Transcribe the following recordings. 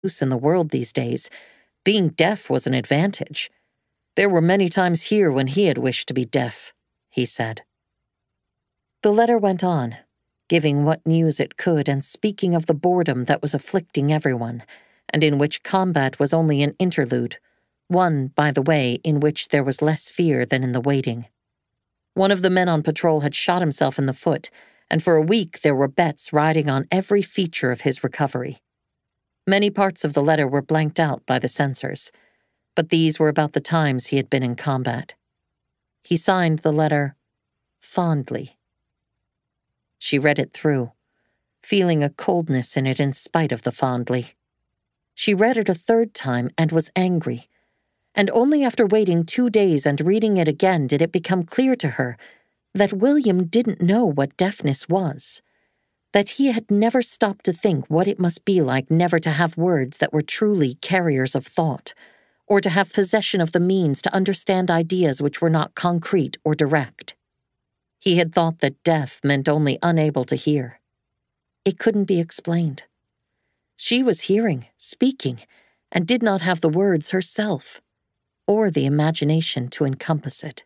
in the world these days, being deaf was an advantage. There were many times here when he had wished to be deaf, he said. The letter went on, giving what news it could and speaking of the boredom that was afflicting everyone, and in which combat was only an interlude, one, by the way, in which there was less fear than in the waiting. One of the men on patrol had shot himself in the foot, and for a week there were bets riding on every feature of his recovery. Many parts of the letter were blanked out by the censors, but these were about the times he had been in combat. He signed the letter, fondly. She read it through, feeling a coldness in it in spite of the fondly. She read it a third time and was angry, and only after waiting 2 days and reading it again did it become clear to her that William didn't know what deafness was, that he had never stopped to think what it must be like never to have words that were truly carriers of thought, or to have possession of the means to understand ideas which were not concrete or direct. He had thought that deaf meant only unable to hear. It couldn't be explained. She was hearing, speaking, and did not have the words herself, or the imagination to encompass it.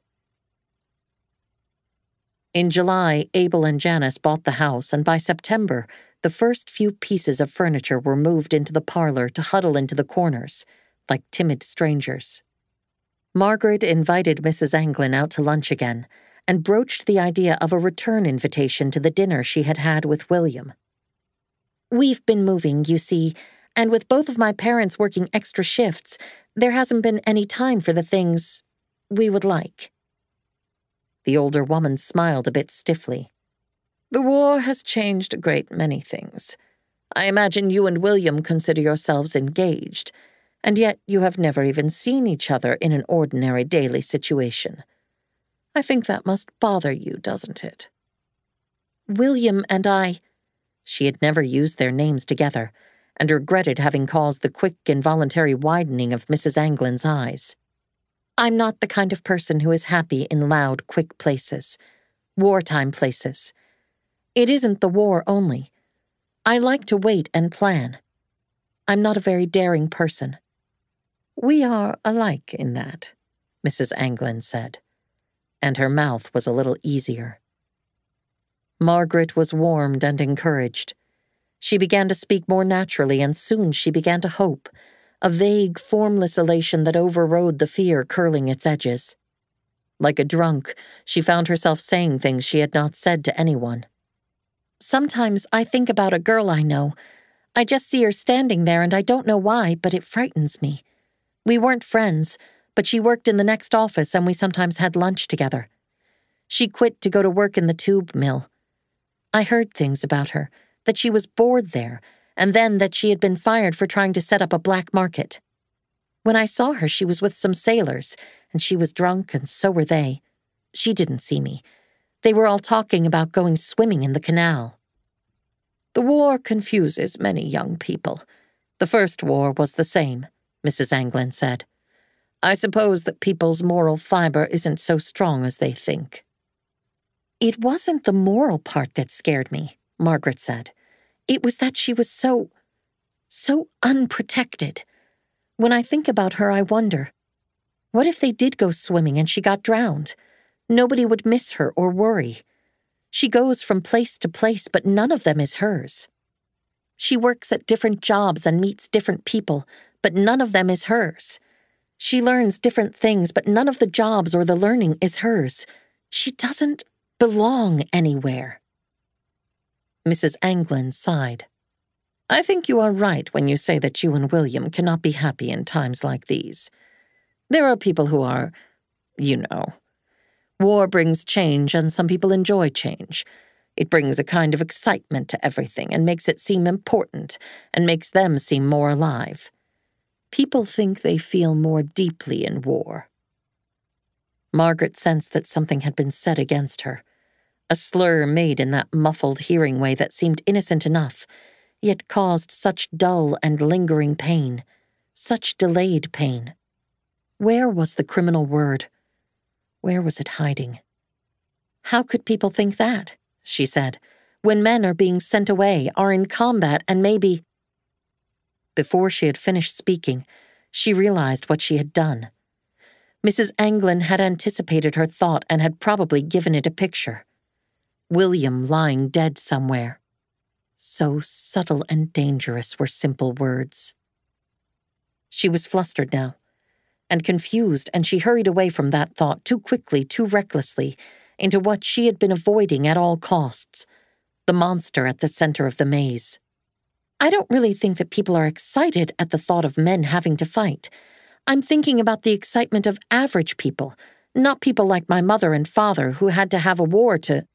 In July, Abel and Janice bought the house, and by September, the first few pieces of furniture were moved into the parlor to huddle into the corners, like timid strangers. Margaret invited Mrs. Anglin out to lunch again, and broached the idea of a return invitation to the dinner she had had with William. "We've been moving, you see, and with both of my parents working extra shifts, there hasn't been any time for the things we would like." The older woman smiled a bit stiffly. "The war has changed a great many things. I imagine you and William consider yourselves engaged, and yet you have never even seen each other in an ordinary daily situation. I think that must bother you, doesn't it?" "William and I—" She had never used their names together, and regretted having caused the quick, involuntary widening of Mrs. Anglin's eyes. "I'm not the kind of person who is happy in loud, quick places. Wartime places. It isn't the war only. I like to wait and plan. I'm not a very daring person." "We are alike in that," Mrs. Anglin said, and her mouth was a little easier. Margaret was warmed and encouraged. She began to speak more naturally, and soon she began to hope, a vague, formless elation that overrode the fear curling its edges. Like a drunk, she found herself saying things she had not said to anyone. "Sometimes I think about a girl I know. I just see her standing there and I don't know why, but it frightens me. We weren't friends, but she worked in the next office and we sometimes had lunch together. She quit to go to work in the tube mill. I heard things about her, that she was bored there, and then that she had been fired for trying to set up a black market. When I saw her, she was with some sailors, and she was drunk, and so were they. She didn't see me. They were all talking about going swimming in the canal." "The war confuses many young people. The first war was the same," Mrs. Anglin said. "I suppose that people's moral fiber isn't so strong as they think." "It wasn't the moral part that scared me," Margaret said. "It was that she was so unprotected. When I think about her, I wonder, what if they did go swimming and she got drowned? Nobody would miss her or worry. She goes from place to place, but none of them is hers. She works at different jobs and meets different people, but none of them is hers. She learns different things, but none of the jobs or the learning is hers. She doesn't belong anywhere." Mrs. Anglin sighed. "I think you are right when you say that you and William cannot be happy in times like these. There are people who are, you know. War brings change, and some people enjoy change. It brings a kind of excitement to everything and makes it seem important and makes them seem more alive. People think they feel more deeply in war." Margaret sensed that something had been said against her, a slur made in that muffled hearing way that seemed innocent enough, yet caused such dull and lingering pain, such delayed pain. Where was the criminal word? Where was it hiding? "How could people think that?" she said, "when men are being sent away, are in combat, and maybe—" Before she had finished speaking, she realized what she had done. Mrs. Anglin had anticipated her thought and had probably given it a picture. William lying dead somewhere. So subtle and dangerous were simple words. She was flustered now, and confused, and she hurried away from that thought too quickly, too recklessly, into what she had been avoiding at all costs, the monster at the center of the maze. I don't really think that people are excited at the thought of men having to fight. I'm thinking about the excitement of average people, not people like my mother and father who had to have a war to...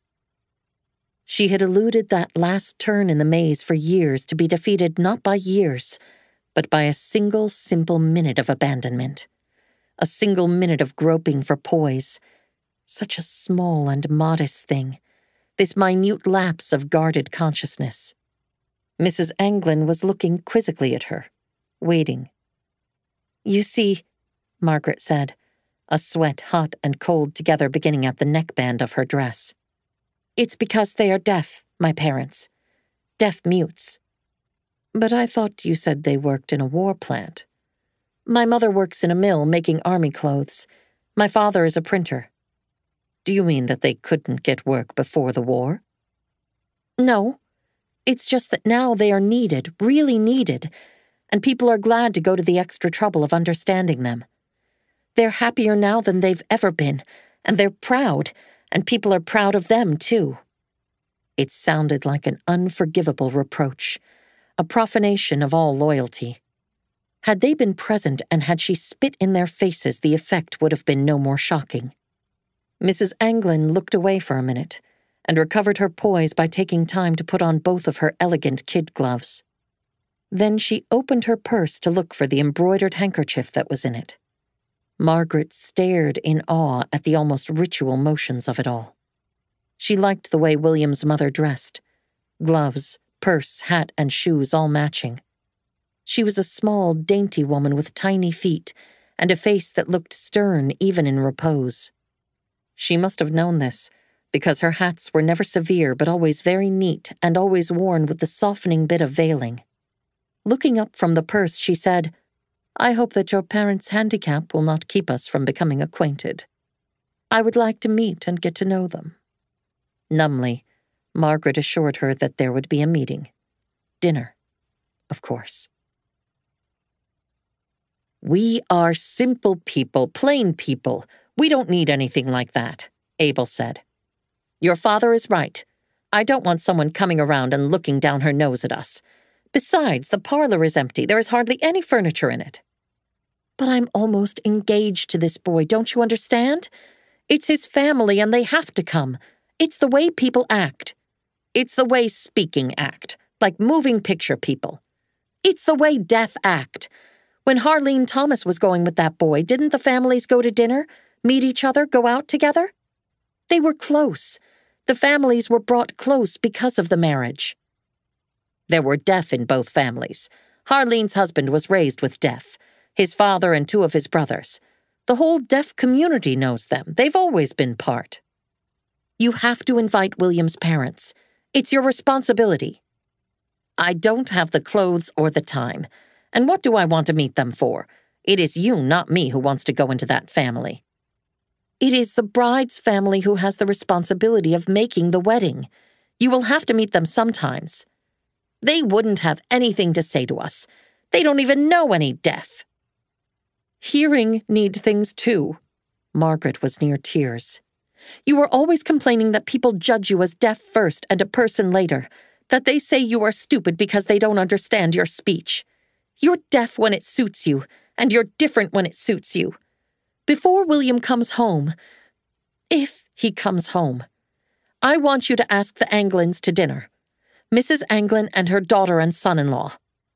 She had eluded that last turn in the maze for years to be defeated not by years, but by a single simple minute of abandonment. A single minute of groping for poise. Such a small and modest thing. This minute lapse of guarded consciousness. Mrs. Anglin was looking quizzically at her, waiting. "You see," Margaret said, a sweat hot and cold together beginning at the neckband of her dress. "It's because they are deaf, my parents. Deaf mutes." "But I thought you said they worked in a war plant." "My mother works in a mill making army clothes. My father is a printer." "Do you mean that they couldn't get work before the war?" "No. It's just that now they are needed, really needed, and people are glad to go to the extra trouble of understanding them. They're happier now than they've ever been, and they're proud, and people are proud of them, too." It sounded like an unforgivable reproach, a profanation of all loyalty. Had they been present and had she spit in their faces, the effect would have been no more shocking. Mrs. Anglin looked away for a minute and recovered her poise by taking time to put on both of her elegant kid gloves. Then she opened her purse to look for the embroidered handkerchief that was in it. Margaret stared in awe at the almost ritual motions of it all. She liked the way William's mother dressed. Gloves, purse, hat, and shoes all matching. She was a small, dainty woman with tiny feet and a face that looked stern even in repose. She must have known this, because her hats were never severe but always very neat and always worn with the softening bit of veiling. Looking up from the purse, she said, "I hope that your parents' handicap will not keep us from becoming acquainted. I would like to meet and get to know them." Numbly, Margaret assured her that there would be a meeting. Dinner, of course. "We are simple people, plain people. We don't need anything like that," Abel said. "Your father is right. I don't want someone coming around and looking down her nose at us. Besides, the parlor is empty. There is hardly any furniture in it." "But I'm almost engaged to this boy, don't you understand? It's his family and they have to come. It's the way people act. It's the way speaking act, like moving picture people. It's the way deaf act. When Harleen Thomas was going with that boy, didn't the families go to dinner, meet each other, go out together? They were close. The families were brought close because of the marriage." "There were deaf in both families. Harleen's husband was raised with deaf. His father and two of his brothers. The whole deaf community knows them. They've always been part." "You have to invite William's parents. It's your responsibility." "I don't have the clothes or the time. And what do I want to meet them for? It is you, not me, who wants to go into that family." "It is the bride's family who has the responsibility of making the wedding. You will have to meet them sometimes." "They wouldn't have anything to say to us. They don't even know any deaf." "Hearing need things too." Margaret was near tears. "You are always complaining that people judge you as deaf first and a person later, that they say you are stupid because they don't understand your speech. You're deaf when it suits you, and you're different when it suits you. Before William comes home, if he comes home, I want you to ask the Anglins to dinner. Mrs. Anglin and her daughter and son-in-law."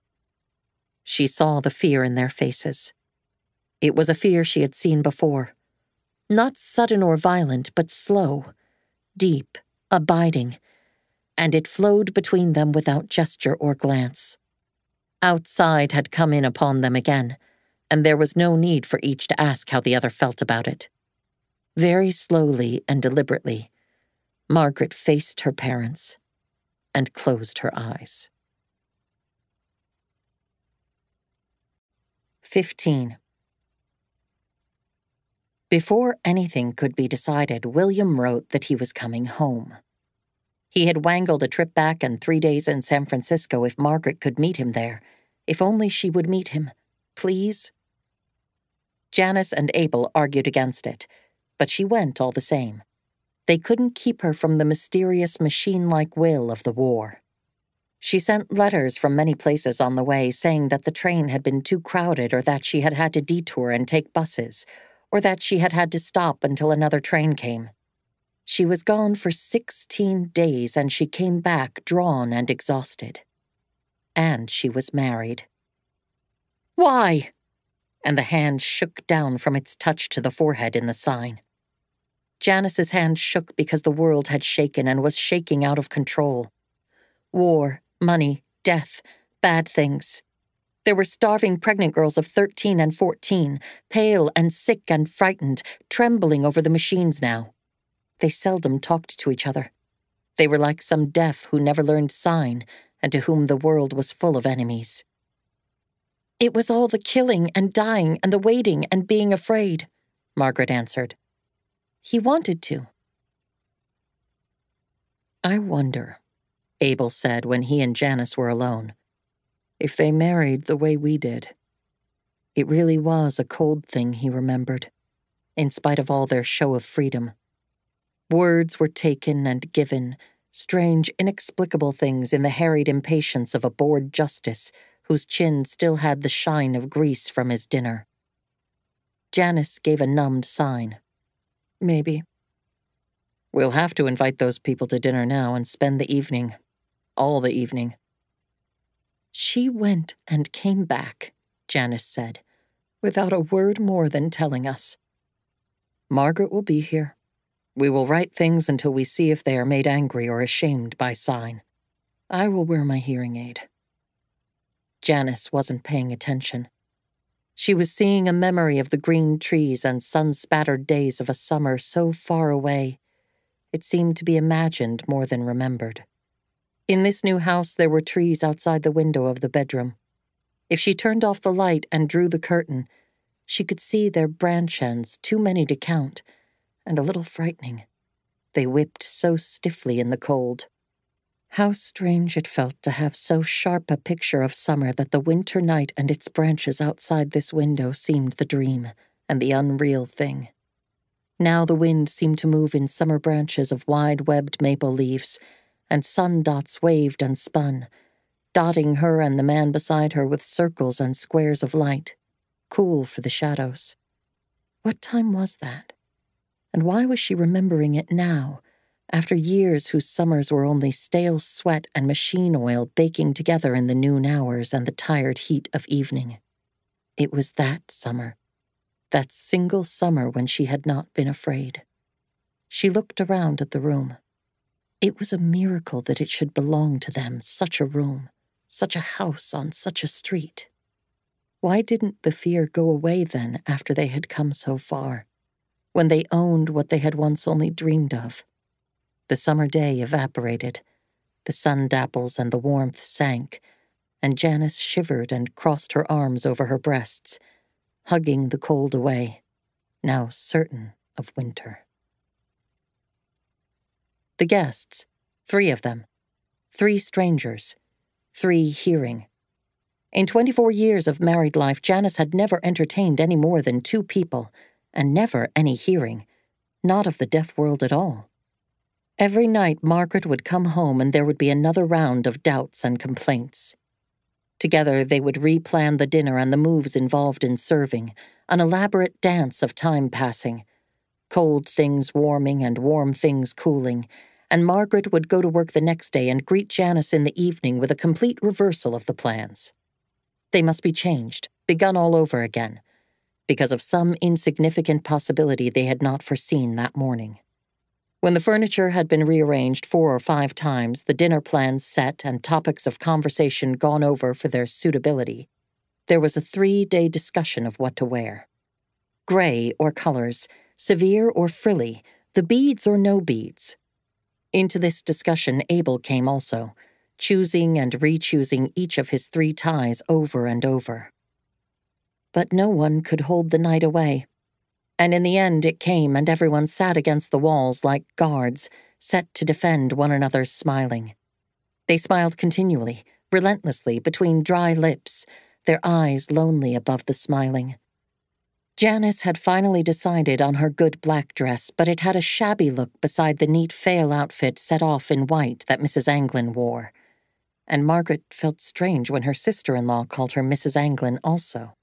She saw the fear in their faces. It was a fear she had seen before. Not sudden or violent, but slow, deep, abiding, and it flowed between them without gesture or glance. Outside had come in upon them again, and there was no need for each to ask how the other felt about it. Very slowly and deliberately, Margaret faced her parents and closed her eyes. 15. Before anything could be decided, William wrote that he was coming home. He had wangled a trip back and 3 days in San Francisco if Margaret could meet him there. If only she would meet him. Please? Janice and Abel argued against it, but she went all the same. They couldn't keep her from the mysterious machine-like will of the war. She sent letters from many places on the way saying that the train had been too crowded or that she had had to detour and take buses, or that she had had to stop until another train came. She was gone for 16 days and she came back drawn and exhausted. And she was married. Why? And the hand shook down from its touch to the forehead in the sign. Janice's hand shook because the world had shaken and was shaking out of control. War, money, death, bad things. There were starving pregnant girls of 13 and 14, pale and sick and frightened, trembling over the machines now. They seldom talked to each other. They were like some deaf who never learned sign and to whom the world was full of enemies. It was all the killing and dying and the waiting and being afraid, Margaret answered. He wanted to. I wonder, Abel said when he and Janice were alone, if they married the way we did. It really was a cold thing, he remembered, in spite of all their show of freedom. Words were taken and given, strange, inexplicable things in the harried impatience of a bored justice whose chin still had the shine of grease from his dinner. Janice gave a numbed sign. Maybe. We'll have to invite those people to dinner now and spend the evening. All the evening. She went and came back, Janice said, without a word more than telling us. Margaret will be here. We will write things until we see if they are made angry or ashamed by sign. I will wear my hearing aid. Janice wasn't paying attention. She was seeing a memory of the green trees and sun-spattered days of a summer so far away. It seemed to be imagined more than remembered. In this new house there were trees outside the window of the bedroom. If she turned off the light and drew the curtain, she could see their branch ends, too many to count, and a little frightening. They whipped so stiffly in the cold. How strange it felt to have so sharp a picture of summer that the winter night and its branches outside this window seemed the dream and the unreal thing. Now the wind seemed to move in summer branches of wide-webbed maple leaves, and sun dots waved and spun, dotting her and the man beside her with circles and squares of light, cool for the shadows. What time was that? And why was she remembering it now, after years whose summers were only stale sweat and machine oil baking together in the noon hours and the tired heat of evening? It was that summer, that single summer when she had not been afraid. She looked around at the room. It was a miracle that it should belong to them, such a room, such a house on such a street. Why didn't the fear go away then after they had come so far, when they owned what they had once only dreamed of? The summer day evaporated, the sun dapples and the warmth sank, and Janice shivered and crossed her arms over her breasts, hugging the cold away, now certain of winter. The guests, 3 of them, 3 strangers, 3 hearing. In 24 years of married life, Janice had never entertained any more than 2 people, and never any hearing, not of the deaf world at all. Every night Margaret would come home and there would be another round of doubts and complaints. Together they would replan the dinner and the moves involved in serving, an elaborate dance of time passing, cold things warming and warm things cooling, and Margaret would go to work the next day and greet Janice in the evening with a complete reversal of the plans. They must be changed, begun all over again, because of some insignificant possibility they had not foreseen that morning. When the furniture had been rearranged 4 or 5 times, the dinner plans set and topics of conversation gone over for their suitability, there was a 3-day discussion of what to wear. Gray or colors, severe or frilly, the beads or no beads. Into this discussion Abel came also, choosing and re-choosing each of his 3 ties over and over. But no one could hold the night away. And in the end it came, and everyone sat against the walls like guards, set to defend one another's smiling. They smiled continually, relentlessly, between dry lips, their eyes lonely above the smiling. Janice had finally decided on her good black dress, but it had a shabby look beside the neat fail outfit set off in white that Mrs. Anglin wore. And Margaret felt strange when her sister-in-law called her Mrs. Anglin also.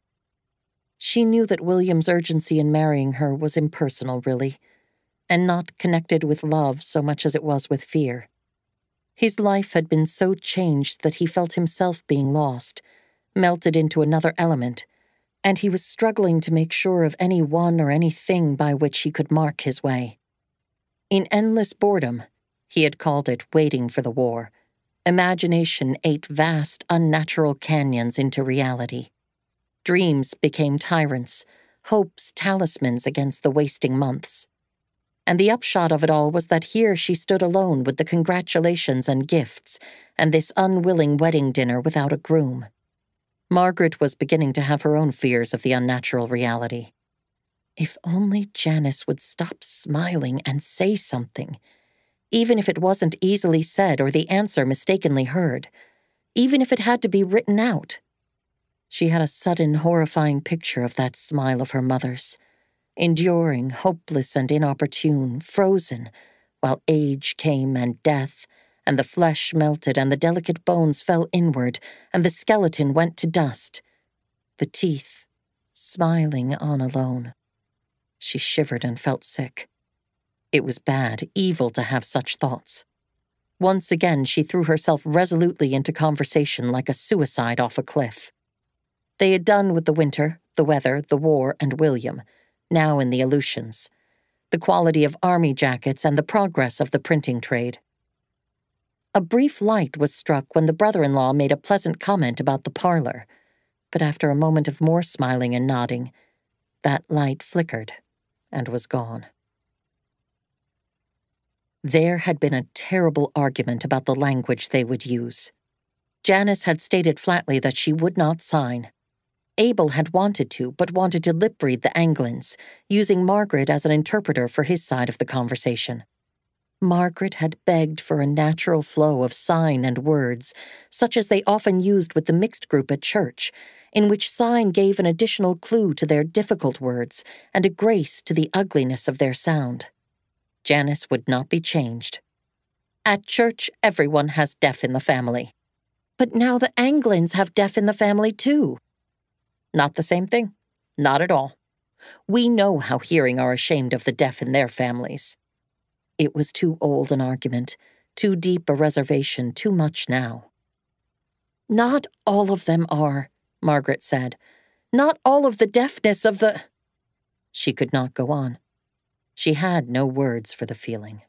She knew that William's urgency in marrying her was impersonal, really, and not connected with love so much as it was with fear. His life had been so changed that he felt himself being lost, melted into another element, and he was struggling to make sure of any one or anything by which he could mark his way. In endless boredom, he had called it waiting for the war, imagination ate vast, unnatural canyons into reality. Dreams became tyrants, hopes talismans against the wasting months. And the upshot of it all was that here she stood alone with the congratulations and gifts, and this unwilling wedding dinner without a groom. Margaret was beginning to have her own fears of the unnatural reality. If only Janice would stop smiling and say something, even if it wasn't easily said or the answer mistakenly heard, even if it had to be written out. She had a sudden, horrifying picture of that smile of her mother's, enduring, hopeless and inopportune, frozen, while age came and death, and the flesh melted and the delicate bones fell inward, and the skeleton went to dust. The teeth, smiling on alone. She shivered and felt sick. It was bad, evil to have such thoughts. Once again she threw herself resolutely into conversation like a suicide off a cliff. They had done with the winter, the weather, the war, and William, now in the Aleutians, the quality of army jackets and the progress of the printing trade. A brief light was struck when the brother-in-law made a pleasant comment about the parlor, but after a moment of more smiling and nodding, that light flickered and was gone. There had been a terrible argument about the language they would use. Janice had stated flatly that she would not sign. Abel had wanted to, but wanted to lip-read the Anglins, using Margaret as an interpreter for his side of the conversation. Margaret had begged for a natural flow of sign and words, such as they often used with the mixed group at church, in which sign gave an additional clue to their difficult words and a grace to the ugliness of their sound. Janice would not be changed. At church, everyone has deaf in the family. But now the Anglins have deaf in the family too. Not the same thing. Not at all. We know how hearing are ashamed of the deaf in their families. It was too old an argument, too deep a reservation, too much now. Not all of them are, Margaret said. Not all of the deafness of the... She could not go on. She had no words for the feeling.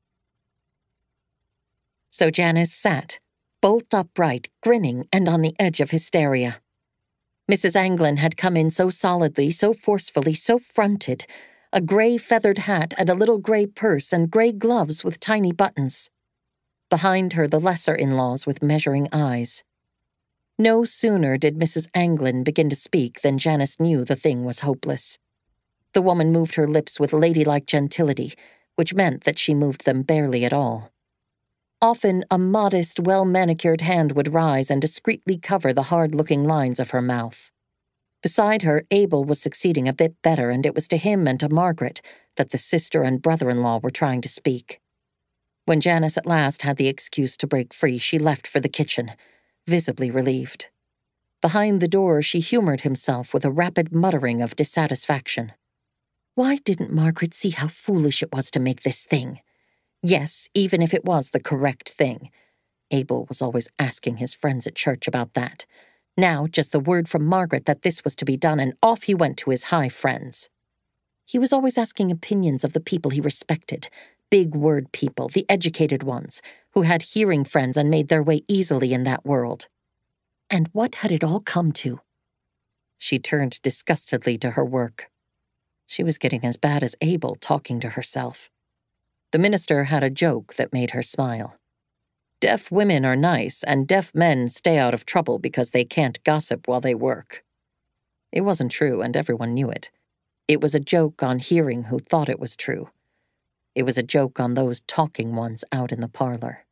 So Janice sat, bolt upright, grinning and on the edge of hysteria. Mrs. Anglin had come in so solidly, so forcefully, so fronted, a gray feathered hat and a little gray purse and gray gloves with tiny buttons. Behind her, the lesser in-laws with measuring eyes. No sooner did Mrs. Anglin begin to speak than Janice knew the thing was hopeless. The woman moved her lips with ladylike gentility, which meant that she moved them barely at all. Often a modest, well-manicured hand would rise and discreetly cover the hard-looking lines of her mouth. Beside her, Abel was succeeding a bit better, and it was to him and to Margaret that the sister and brother-in-law were trying to speak. When Janice at last had the excuse to break free, she left for the kitchen, visibly relieved. Behind the door, she humored himself with a rapid muttering of dissatisfaction. Why didn't Margaret see how foolish it was to make this thing? Yes, even if it was the correct thing. Abel was always asking his friends at church about that. Now, just the word from Margaret that this was to be done, and off he went to his high friends. He was always asking opinions of the people he respected, big-word people, the educated ones, who had hearing friends and made their way easily in that world. And what had it all come to? She turned disgustedly to her work. She was getting as bad as Abel talking to herself. The minister had a joke that made her smile. Deaf women are nice, and deaf men stay out of trouble because they can't gossip while they work. It wasn't true, and everyone knew it. It was a joke on hearing who thought it was true. It was a joke on those talking ones out in the parlor.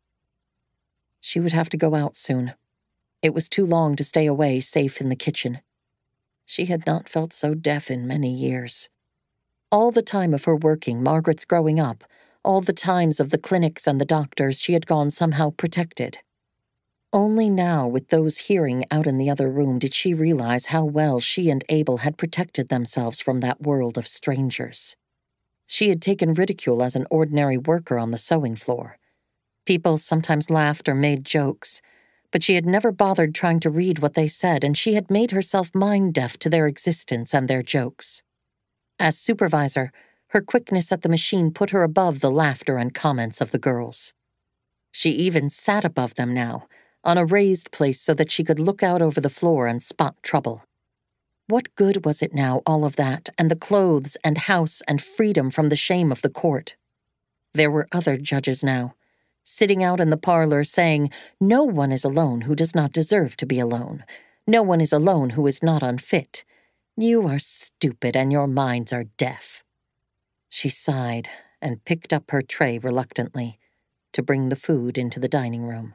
She would have to go out soon. It was too long to stay away, safe in the kitchen. She had not felt so deaf in many years. All the time of her working, Margaret's growing up, all the times of the clinics and the doctors, she had gone somehow protected. Only now, with those hearing out in the other room, did she realize how well she and Abel had protected themselves from that world of strangers. She had taken ridicule as an ordinary worker on the sewing floor. People sometimes laughed or made jokes, but she had never bothered trying to read what they said, and she had made herself mind-deaf to their existence and their jokes. As supervisor, her quickness at the machine put her above the laughter and comments of the girls. She even sat above them now, on a raised place so that she could look out over the floor and spot trouble. What good was it now, all of that, and the clothes and house and freedom from the shame of the court? There were other judges now, sitting out in the parlor saying, "No one is alone who does not deserve to be alone. No one is alone who is not unfit. You are stupid and your minds are deaf." She sighed and picked up her tray reluctantly to bring the food into the dining room.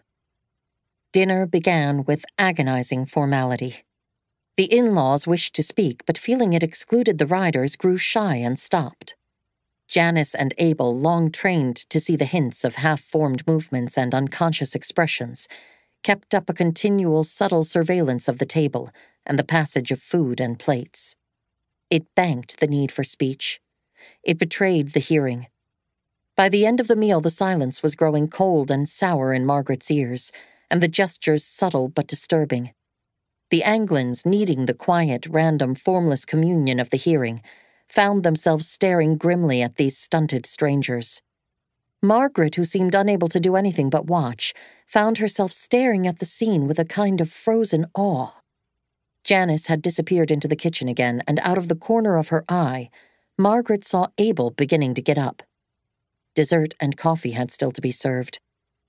Dinner began with agonizing formality. The in-laws wished to speak, but feeling it excluded the riders, grew shy and stopped. Janice and Abel, long trained to see the hints of half-formed movements and unconscious expressions, kept up a continual subtle surveillance of the table and the passage of food and plates. It banked the need for speech. It betrayed the hearing. By the end of the meal, the silence was growing cold and sour in Margaret's ears, and the gestures subtle but disturbing. The Anglins, needing the quiet, random, formless communion of the hearing, found themselves staring grimly at these stunted strangers. Margaret, who seemed unable to do anything but watch, found herself staring at the scene with a kind of frozen awe. Janice had disappeared into the kitchen again, and out of the corner of her eye, Margaret saw Abel beginning to get up. Dessert and coffee had still to be served.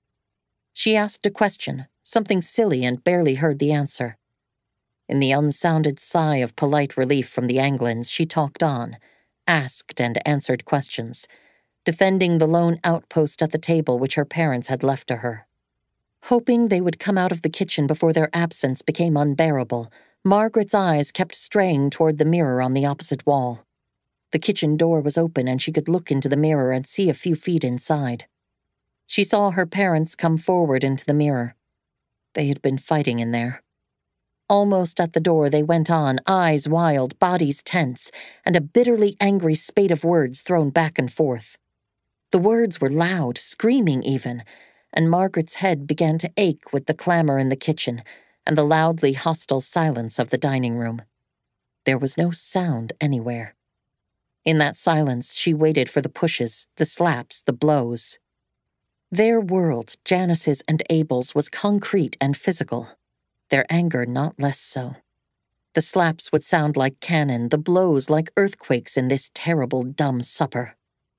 She asked a question, something silly, and barely heard the answer. In the unsounded sigh of polite relief from the Anglins, she talked on, asked and answered questions, defending the lone outpost at the table which her parents had left to her. Hoping they would come out of the kitchen before their absence became unbearable, Margaret's eyes kept straying toward the mirror on the opposite wall. The kitchen door was open and she could look into the mirror and see a few feet inside. She saw her parents come forward into the mirror. They had been fighting in there. Almost at the door, they went on, eyes wild, bodies tense, and a bitterly angry spate of words thrown back and forth. The words were loud, screaming even, and Margaret's head began to ache with the clamor in the kitchen and the loudly hostile silence of the dining room. There was no sound anywhere. In that silence, she waited for the pushes, the slaps, the blows. Their world, Janice's and Abel's, was concrete and physical. Their anger not less so. The slaps would sound like cannon, the blows like earthquakes in this terrible, dumb supper.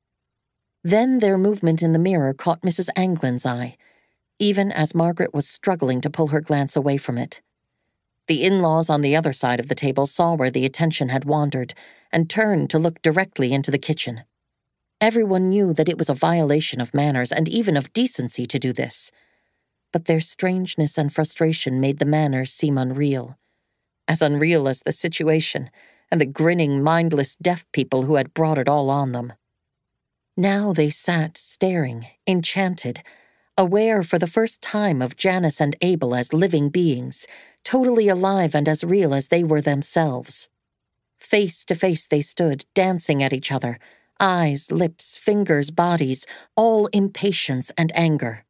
Then their movement in the mirror caught Mrs. Anglin's eye, even as Margaret was struggling to pull her glance away from it. The in-laws on the other side of the table saw where the attention had wandered and turned to look directly into the kitchen. Everyone knew that it was a violation of manners and even of decency to do this. But their strangeness and frustration made the manners seem unreal. As unreal as the situation and the grinning, mindless deaf people who had brought it all on them. Now they sat staring, enchanted, aware for the first time of Janice and Abel as living beings, totally alive and as real as they were themselves. Face to face they stood, dancing at each other, eyes, lips, fingers, bodies, all impatience and anger.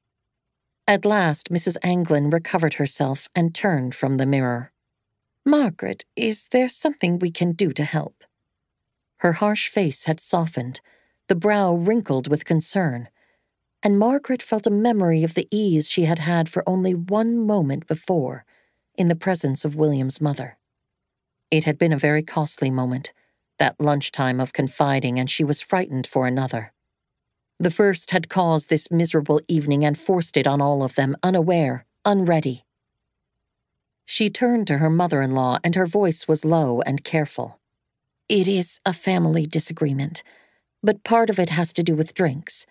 At last, Mrs. Anglin recovered herself and turned from the mirror. "Margaret, is there something we can do to help?" Her harsh face had softened, the brow wrinkled with concern, and Margaret felt a memory of the ease she had had for only one moment before, in the presence of William's mother. It had been a very costly moment, that lunchtime of confiding, and she was frightened for another. The first had caused this miserable evening and forced it on all of them, unaware, unready. She turned to her mother-in-law, and her voice was low and careful. "It is a family disagreement, but part of it has to do with drinks.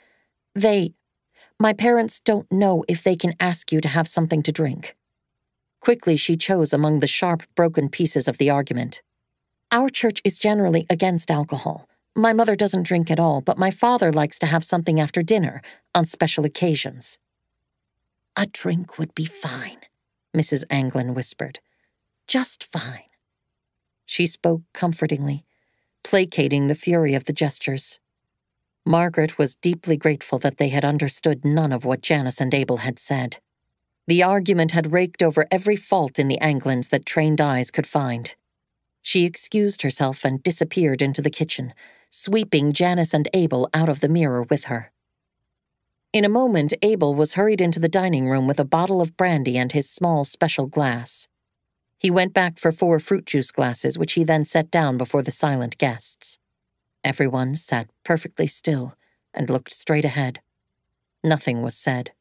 My parents don't know if they can ask you to have something to drink." Quickly she chose among the sharp, broken pieces of the argument. "Our church is generally against alcohol. My mother doesn't drink at all, but my father likes to have something after dinner, on special occasions." "A drink would be fine," Mrs. Anglin whispered. "Just fine." She spoke comfortingly, placating the fury of the gestures. Margaret was deeply grateful that they had understood none of what Janice and Abel had said. The argument had raked over every fault in the Anglins that trained eyes could find. She excused herself and disappeared into the kitchen, sweeping Janice and Abel out of the mirror with her. In a moment, Abel was hurried into the dining room with a bottle of brandy and his small special glass. He went back for 4 fruit juice glasses, which he then set down before the silent guests. Everyone sat perfectly still and looked straight ahead. Nothing was said.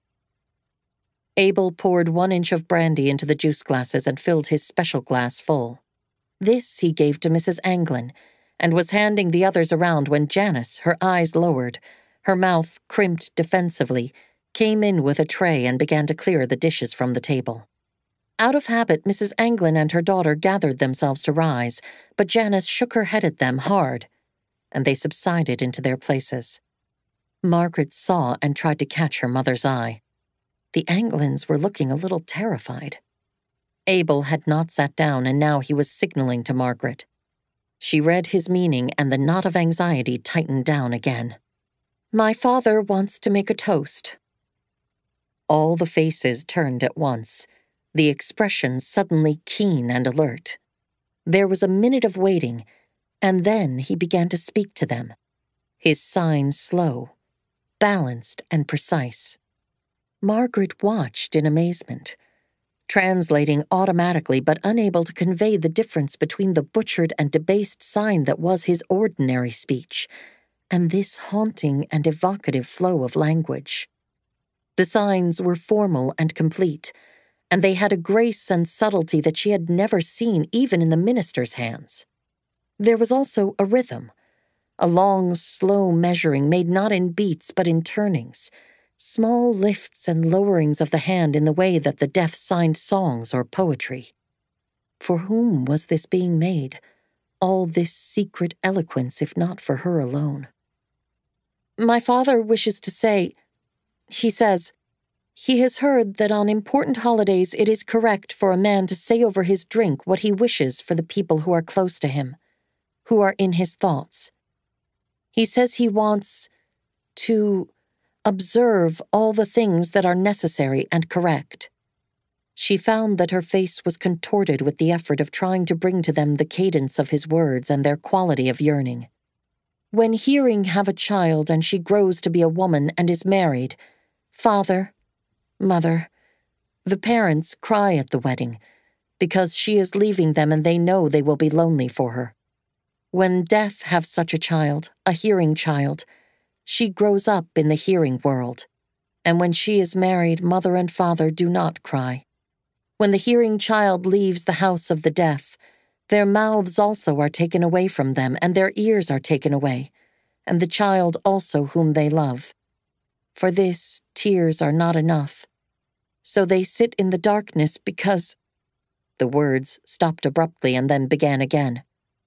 Abel poured 1 inch of brandy into the juice glasses and filled his special glass full. This he gave to Mrs. Anglin, and was handing the others around when Janice, her eyes lowered, her mouth crimped defensively, came in with a tray and began to clear the dishes from the table. Out of habit, Mrs. Anglin and her daughter gathered themselves to rise, but Janice shook her head at them hard, and they subsided into their places. Margaret saw and tried to catch her mother's eye. The Anglins were looking a little terrified. Abel had not sat down, and now he was signaling to Margaret. She read his meaning, and the knot of anxiety tightened down again. "My father wants to make a toast." All the faces turned at once, the expressions suddenly keen and alert. There was a minute of waiting, and then he began to speak to them, his signs slow, balanced, and precise. Margaret watched in amazement, translating automatically but unable to convey the difference between the butchered and debased sign that was his ordinary speech and this haunting and evocative flow of language. The signs were formal and complete, and they had a grace and subtlety that she had never seen even in the minister's hands. There was also a rhythm, a long, slow measuring made not in beats but in turnings, small lifts and lowerings of the hand in the way that the deaf signed songs or poetry. For whom was this being made, all this secret eloquence if not for her alone? "My father wishes to say, he says, he has heard that on important holidays it is correct for a man to say over his drink what he wishes for the people who are close to him, who are in his thoughts. He says he wants to observe all the things that are necessary and correct." She found that her face was contorted with the effort of trying to bring to them the cadence of his words and their quality of yearning. "When hearing have a child and she grows to be a woman and is married, father, mother, the parents cry at the wedding, because she is leaving them and they know they will be lonely for her. When deaf have such a child, a hearing child, she grows up in the hearing world, and when she is married, mother and father do not cry. When the hearing child leaves the house of the deaf, their mouths also are taken away from them, and their ears are taken away, and the child also whom they love. For this, tears are not enough. So they sit in the darkness because—" The words stopped abruptly and then began again.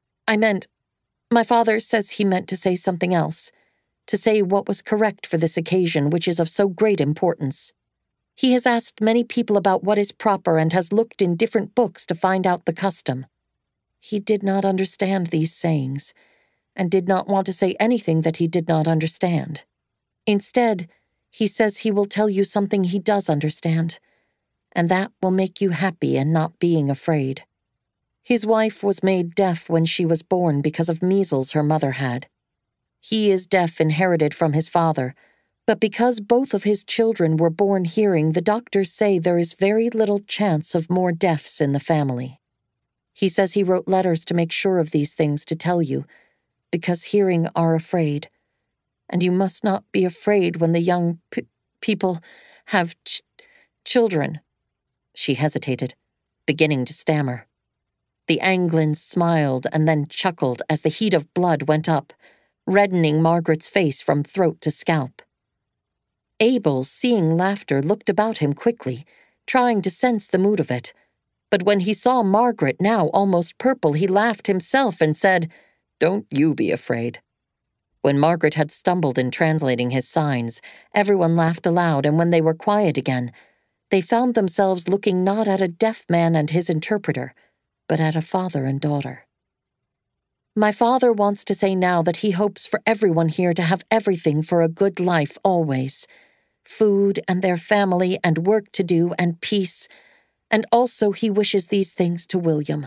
My father says he meant to say something else, to say what was correct for this occasion which is of so great importance. He has asked many people about what is proper and has looked in different books to find out the custom. He did not understand these sayings, and did not want to say anything that he did not understand. Instead, he says he will tell you something he does understand, and that will make you happy in not being afraid. His wife was made deaf when she was born because of measles her mother had. He is deaf inherited from his father, but because both of his children were born hearing, the doctors say there is very little chance of more deafs in the family. He says he wrote letters to make sure of these things to tell you, because hearing are afraid. And you must not be afraid when the young people have children." She hesitated. beginning to stammer. The Anglins smiled and then chuckled as the heat of blood went up, reddening Margaret's face from throat to scalp. Abel, seeing laughter, looked about him quickly, trying to sense the mood of it. But when he saw Margaret, now almost purple, he laughed himself and said, "Don't you be afraid." When Margaret had stumbled in translating his signs, everyone laughed aloud, and when they were quiet again, they found themselves looking not at a deaf man and his interpreter, but at a father and daughter. My father wants to say now that he hopes for everyone here to have everything for a good life always. Food and their family and work to do and peace, and also he wishes these things to William.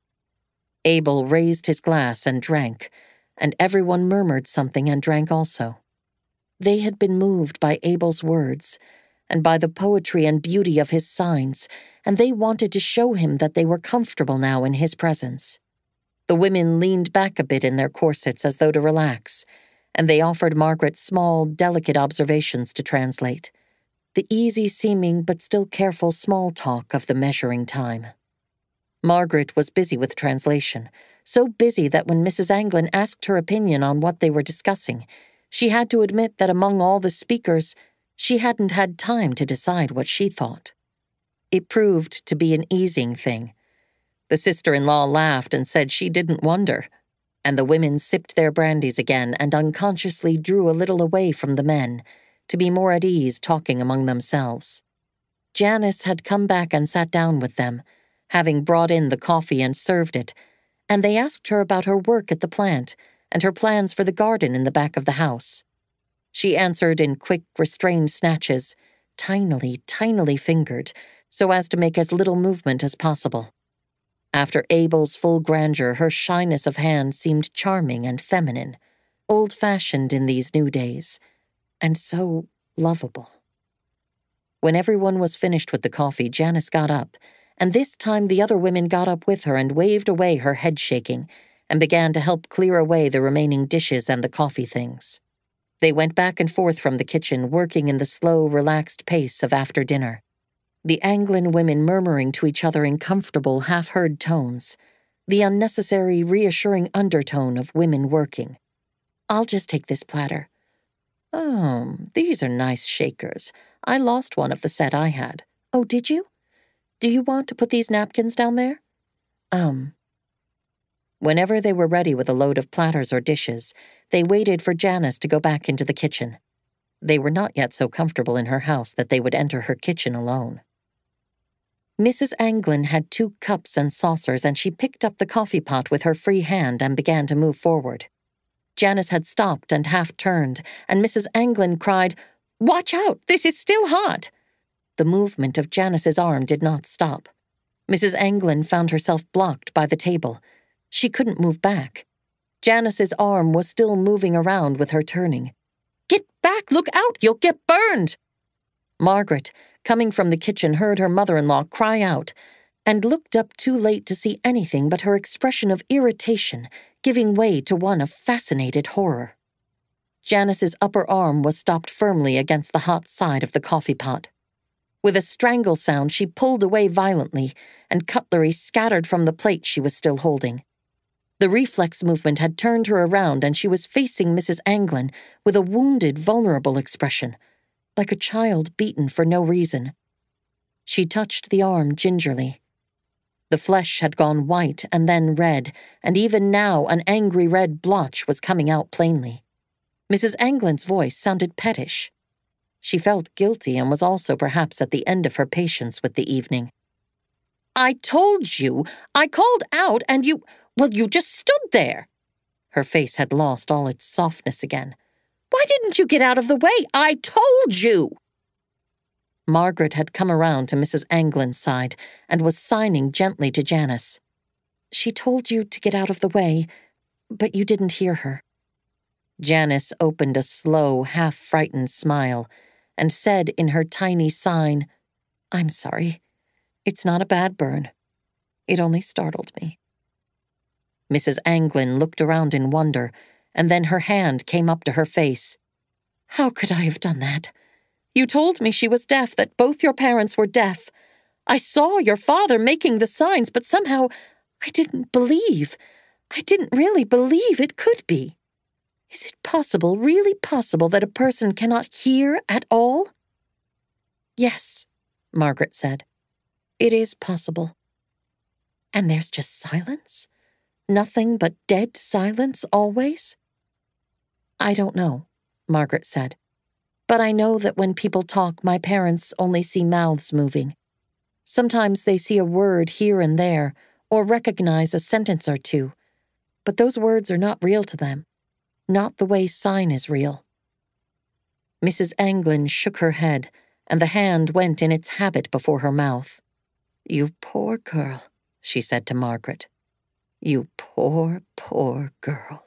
Abel raised his glass and drank, and everyone murmured something and drank also. They had been moved by Abel's words, and by the poetry and beauty of his signs, and they wanted to show him that they were comfortable now in his presence. The women leaned back a bit in their corsets as though to relax, and they offered Margaret small, delicate observations to translate. The easy-seeming but still careful small talk of the measuring time. Margaret was busy with translation, so busy that when Mrs. Anglin asked her opinion on what they were discussing, she had to admit that among all the speakers, she hadn't had time to decide what she thought. It proved to be an easing thing. The sister-in-law laughed and said she didn't wonder, and the women sipped their brandies again and unconsciously drew a little away from the men, to be more at ease talking among themselves. Janice had come back and sat down with them, having brought in the coffee and served it, and they asked her about her work at the plant and her plans for the garden in the back of the house. She answered in quick, restrained snatches, tinily fingered, so as to make as little movement as possible. After Abel's full grandeur, her shyness of hand seemed charming and feminine, old-fashioned in these new days, and so lovable. When everyone was finished with the coffee, Janice got up, and this time the other women got up with her and waved away her head shaking, and began to help clear away the remaining dishes and the coffee things. They went back and forth from the kitchen, working in the slow, relaxed pace of after dinner. The Anglin women murmuring to each other in comfortable, half-heard tones, the unnecessary, reassuring undertone of women working. "I'll just take this platter." "Oh, these are nice shakers. I lost one of the set I had." "Oh, did you? Do you want to put these napkins down there?" Whenever they were ready with a load of platters or dishes, they waited for Janice to go back into the kitchen. They were not yet so comfortable in her house that they would enter her kitchen alone. Mrs. Anglin had 2 cups and saucers, and she picked up the coffee pot with her free hand and began to move forward. Janice had stopped and half-turned, and Mrs. Anglin cried, "Watch out! This is still hot!" The movement of Janice's arm did not stop. Mrs. Anglin found herself blocked by the table. She couldn't move back. Janice's arm was still moving around with her turning. "Get back! Look out! You'll get burned!" Margaret, coming from the kitchen, heard her mother-in-law cry out, and looked up too late to see anything but her expression of irritation giving way to one of fascinated horror. Janice's upper arm was stopped firmly against the hot side of the coffee pot. With a strangle sound, she pulled away violently, and cutlery scattered from the plate she was still holding. The reflex movement had turned her around, and she was facing Mrs. Anglin with a wounded, vulnerable expression, like a child beaten for no reason. She touched the arm gingerly. The flesh had gone white and then red, and even now an angry red blotch was coming out plainly. Mrs. Anglin's voice sounded pettish. She felt guilty and was also perhaps at the end of her patience with the evening. "I told you! I called out and you just stood there!" Her face had lost all its softness again. "Why didn't you get out of the way? I told you!" Margaret had come around to Mrs. Anglin's side and was signing gently to Janice. "She told you to get out of the way, but you didn't hear her." Janice opened a slow, half-frightened smile and said in her tiny sign, "I'm sorry. It's not a bad burn. It only startled me." Mrs. Anglin looked around in wonder, and then her hand came up to her face. "How could I have done that? You told me she was deaf, that both your parents were deaf. I saw your father making the signs, but somehow I didn't believe. I didn't really believe it could be. Is it possible, really possible, that a person cannot hear at all?" "Yes," Margaret said. "It is possible." "And there's just silence? Nothing but dead silence always?" "I don't know," Margaret said. "But I know that when people talk, my parents only see mouths moving. Sometimes they see a word here and there, or recognize a sentence or two. But those words are not real to them. Not the way sign is real." Mrs. Anglin shook her head, and the hand went in its habit before her mouth. "You poor girl," she said to Margaret. "You poor, poor girl."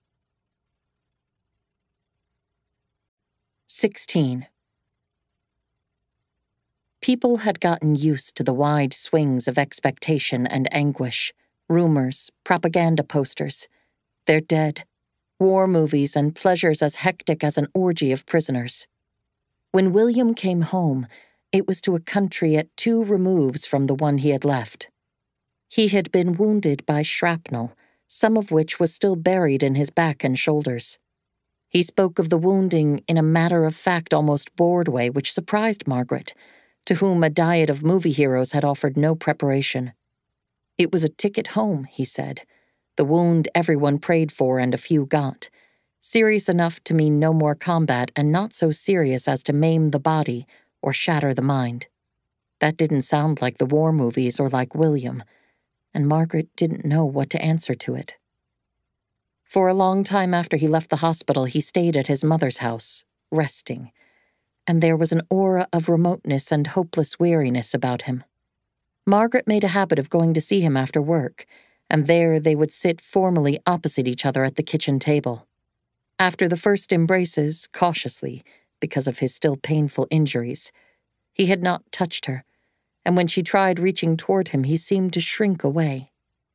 16. People had gotten used to the wide swings of expectation and anguish, rumors, propaganda posters. They're dead. War movies and pleasures as hectic as an orgy of prisoners. When William came home, it was to a country at 2 removes from the one he had left. He had been wounded by shrapnel, some of which was still buried in his back and shoulders. He spoke of the wounding in a matter-of-fact, almost bored way, which surprised Margaret, to whom a diet of movie heroes had offered no preparation. It was a ticket home, he said, the wound everyone prayed for and a few got, serious enough to mean no more combat and not so serious as to maim the body or shatter the mind. That didn't sound like the war movies or like William, and Margaret didn't know what to answer to it. For a long time after he left the hospital, he stayed at his mother's house, resting, and there was an aura of remoteness and hopeless weariness about him. Margaret made a habit of going to see him after work, and there they would sit formally opposite each other at the kitchen table. After the first embraces, cautiously, because of his still painful injuries, he had not touched her, and when she tried reaching toward him, he seemed to shrink away.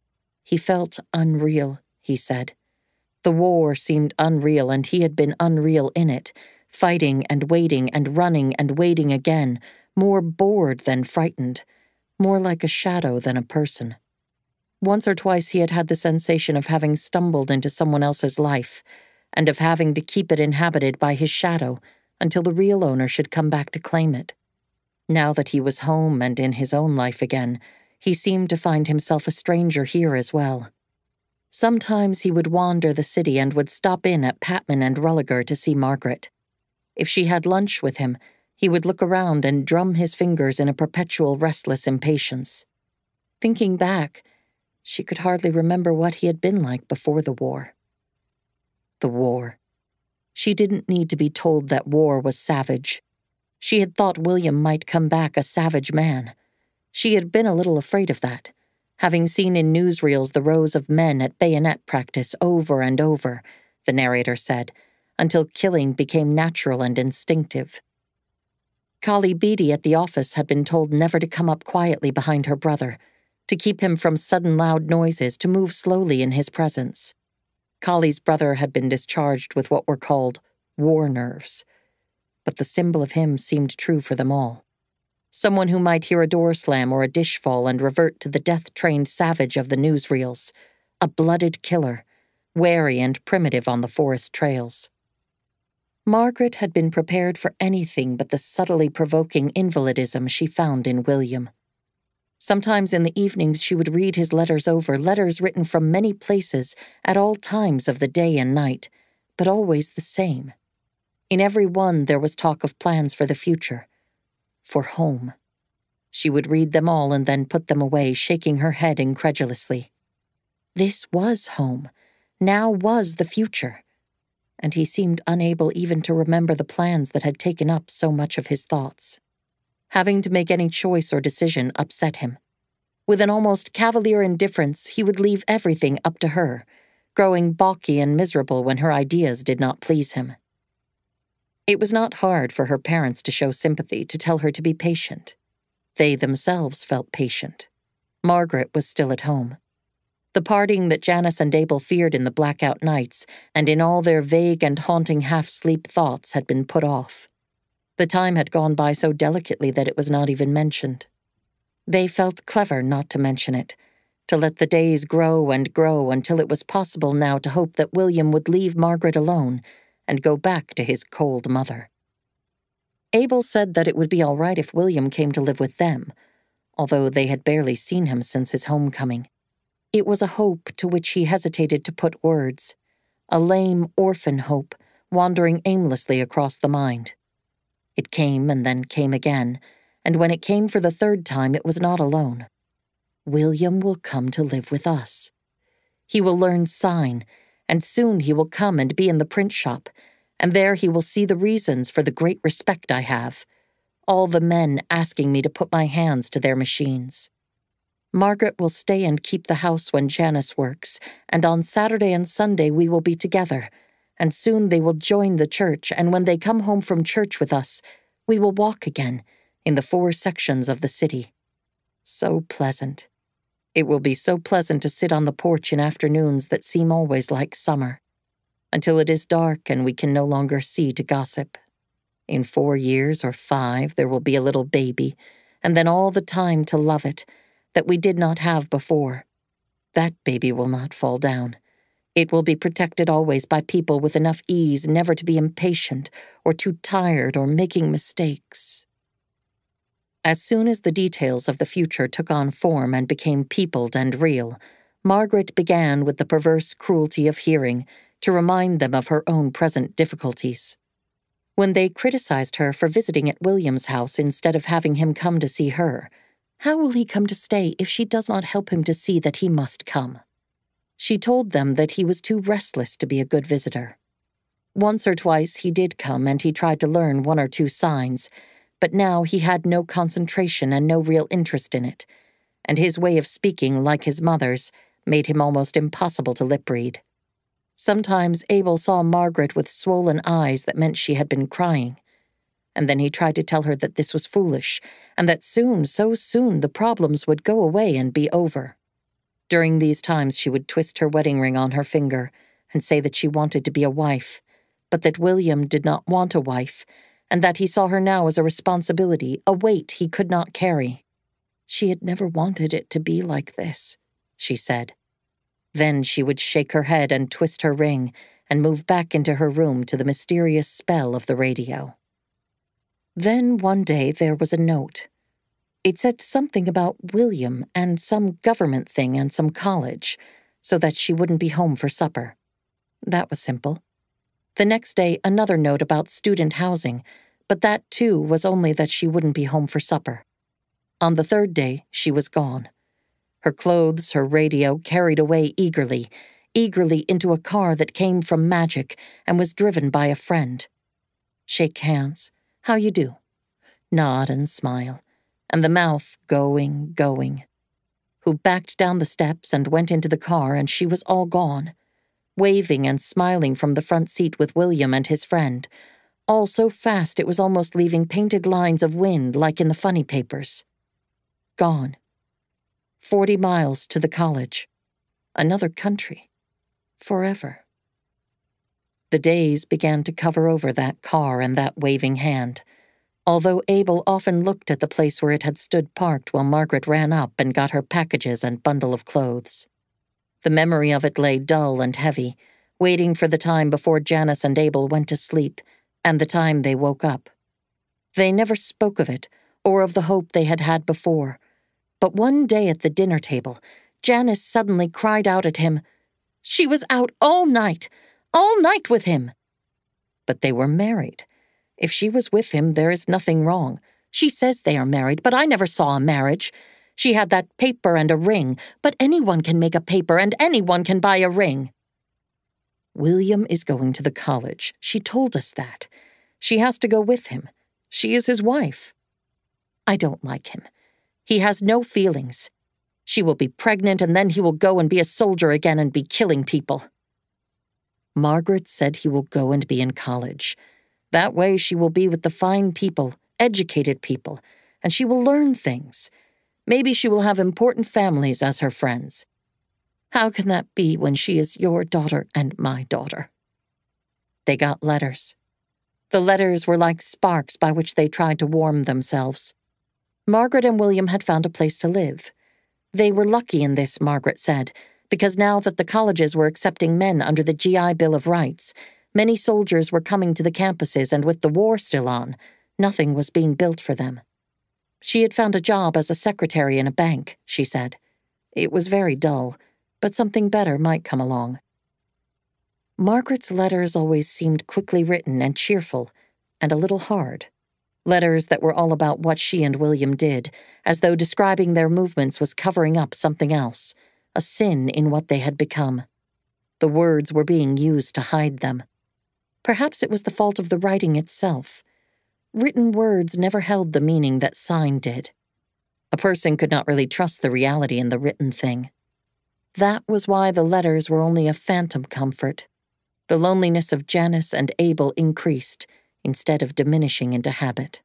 He felt unreal, he said. The war seemed unreal, and he had been unreal in it, fighting and waiting and running and waiting again, more bored than frightened, more like a shadow than a person. Once or twice he had had the sensation of having stumbled into someone else's life, and of having to keep it inhabited by his shadow until the real owner should come back to claim it. Now that he was home and in his own life again, he seemed to find himself a stranger here as well. Sometimes he would wander the city and would stop in at Patman and Rulliger to see Margaret. If she had lunch with him, he would look around and drum his fingers in a perpetual restless impatience. Thinking back, she could hardly remember what he had been like before the war. The war. She didn't need to be told that war was savage. She had thought William might come back a savage man. She had been a little afraid of that, having seen in newsreels the rows of men at bayonet practice over and over, the narrator said, until killing became natural and instinctive. Kali Beatty at the office had been told never to come up quietly behind her brother, to keep him from sudden loud noises, to move slowly in his presence. Kali's brother had been discharged with what were called war nerves, but the symbol of him seemed true for them all. Someone who might hear a door slam or a dish fall and revert to the death-trained savage of the newsreels, a blooded killer, wary and primitive on the forest trails. Margaret had been prepared for anything but the subtly provoking invalidism she found in William. Sometimes in the evenings she would read his letters over, letters written from many places at all times of the day and night, but always the same. In every one there was talk of plans for the future, for home. She would read them all and then put them away, shaking her head incredulously. This was home. Now was the future. And he seemed unable even to remember the plans that had taken up so much of his thoughts. Having to make any choice or decision upset him. With an almost cavalier indifference, he would leave everything up to her, growing balky and miserable when her ideas did not please him. It was not hard for her parents to show sympathy, to tell her to be patient. They themselves felt patient. Margaret was still at home. The parting that Janice and Abel feared in the blackout nights and in all their vague and haunting half-sleep thoughts had been put off. The time had gone by so delicately that it was not even mentioned. They felt clever not to mention it, to let the days grow and grow until it was possible now to hope that William would leave Margaret alone and go back to his cold mother. Abel said that it would be all right if William came to live with them, although they had barely seen him since his homecoming. It was a hope to which he hesitated to put words, a lame orphan hope wandering aimlessly across the mind. It came and then came again, and when it came for the third time, it was not alone. William will come to live with us. He will learn sign, and soon he will come and be in the print shop, and there he will see the reasons for the great respect I have, all the men asking me to put my hands to their machines. Margaret will stay and keep the house when Janice works, and on Saturday and Sunday we will be together, and soon they will join the church, and when they come home from church with us, we will walk again in the 4 sections of the city. So pleasant. It will be so pleasant to sit on the porch in afternoons that seem always like summer, until it is dark and we can no longer see to gossip. In 4 years or 5, there will be a little baby, and then all the time to love it, that we did not have before. That baby will not fall down. It will be protected always by people with enough ease never to be impatient or too tired or making mistakes. As soon as the details of the future took on form and became peopled and real, Margaret began with the perverse cruelty of hearing to remind them of her own present difficulties. When they criticized her for visiting at William's house instead of having him come to see her, how will he come to stay if she does not help him to see that he must come? She told them that he was too restless to be a good visitor. Once or twice he did come and he tried to learn 1 or 2 signs, but now he had no concentration and no real interest in it, and his way of speaking, like his mother's, made him almost impossible to lip-read. Sometimes Abel saw Margaret with swollen eyes that meant she had been crying, and then he tried to tell her that this was foolish, and that soon, so soon, the problems would go away and be over. During these times she would twist her wedding ring on her finger and say that she wanted to be a wife, but that William did not want a wife, and that he saw her now as a responsibility, a weight he could not carry. She had never wanted it to be like this, she said. Then she would shake her head and twist her ring and move back into her room to the mysterious spell of the radio. Then one day there was a note. It said something about William and some government thing and some college, so that she wouldn't be home for supper. That was simple. The next day, another note about student housing, but that, too, was only that she wouldn't be home for supper. On the 3rd day, she was gone. Her clothes, her radio, carried away eagerly into a car that came from Magic and was driven by a friend. Shake hands. How you do? Nod and smile. And the mouth going. Who backed down the steps and went into the car, and she was all gone. Waving and smiling from the front seat with William and his friend, all so fast it was almost leaving painted lines of wind like in the funny papers. Gone. 40 miles to the college. Another country. Forever. The days began to cover over that car and that waving hand, although Abel often looked at the place where it had stood parked while Margaret ran up and got her packages and bundle of clothes. The memory of it lay dull and heavy, waiting for the time before Janice and Abel went to sleep, and the time they woke up. They never spoke of it, or of the hope they had had before. But one day at the dinner table, Janice suddenly cried out at him, "She was out all night with him!" But they were married. If she was with him, there is nothing wrong. She says they are married, but I never saw a marriage. She had that paper and a ring, but anyone can make a paper and anyone can buy a ring. William is going to the college. She told us that. She has to go with him. She is his wife. I don't like him. He has no feelings. She will be pregnant and then he will go and be a soldier again and be killing people. Margaret said he will go and be in college. That way she will be with the fine people, educated people, and she will learn things. Maybe she will have important families as her friends. How can that be when she is your daughter and my daughter? They got letters. The letters were like sparks by which they tried to warm themselves. Margaret and William had found a place to live. They were lucky in this, Margaret said, because now that the colleges were accepting men under the GI Bill of Rights, many soldiers were coming to the campuses, and with the war still on, nothing was being built for them. She had found a job as a secretary in a bank, she said. It was very dull, but something better might come along. Margaret's letters always seemed quickly written and cheerful, and a little hard. Letters that were all about what she and William did, as though describing their movements was covering up something else, a sin in what they had become. The words were being used to hide them. Perhaps it was the fault of the writing itself. Written words never held the meaning that sign did. A person could not really trust the reality in the written thing. That was why the letters were only a phantom comfort. The loneliness of Janice and Abel increased, instead of diminishing into habit.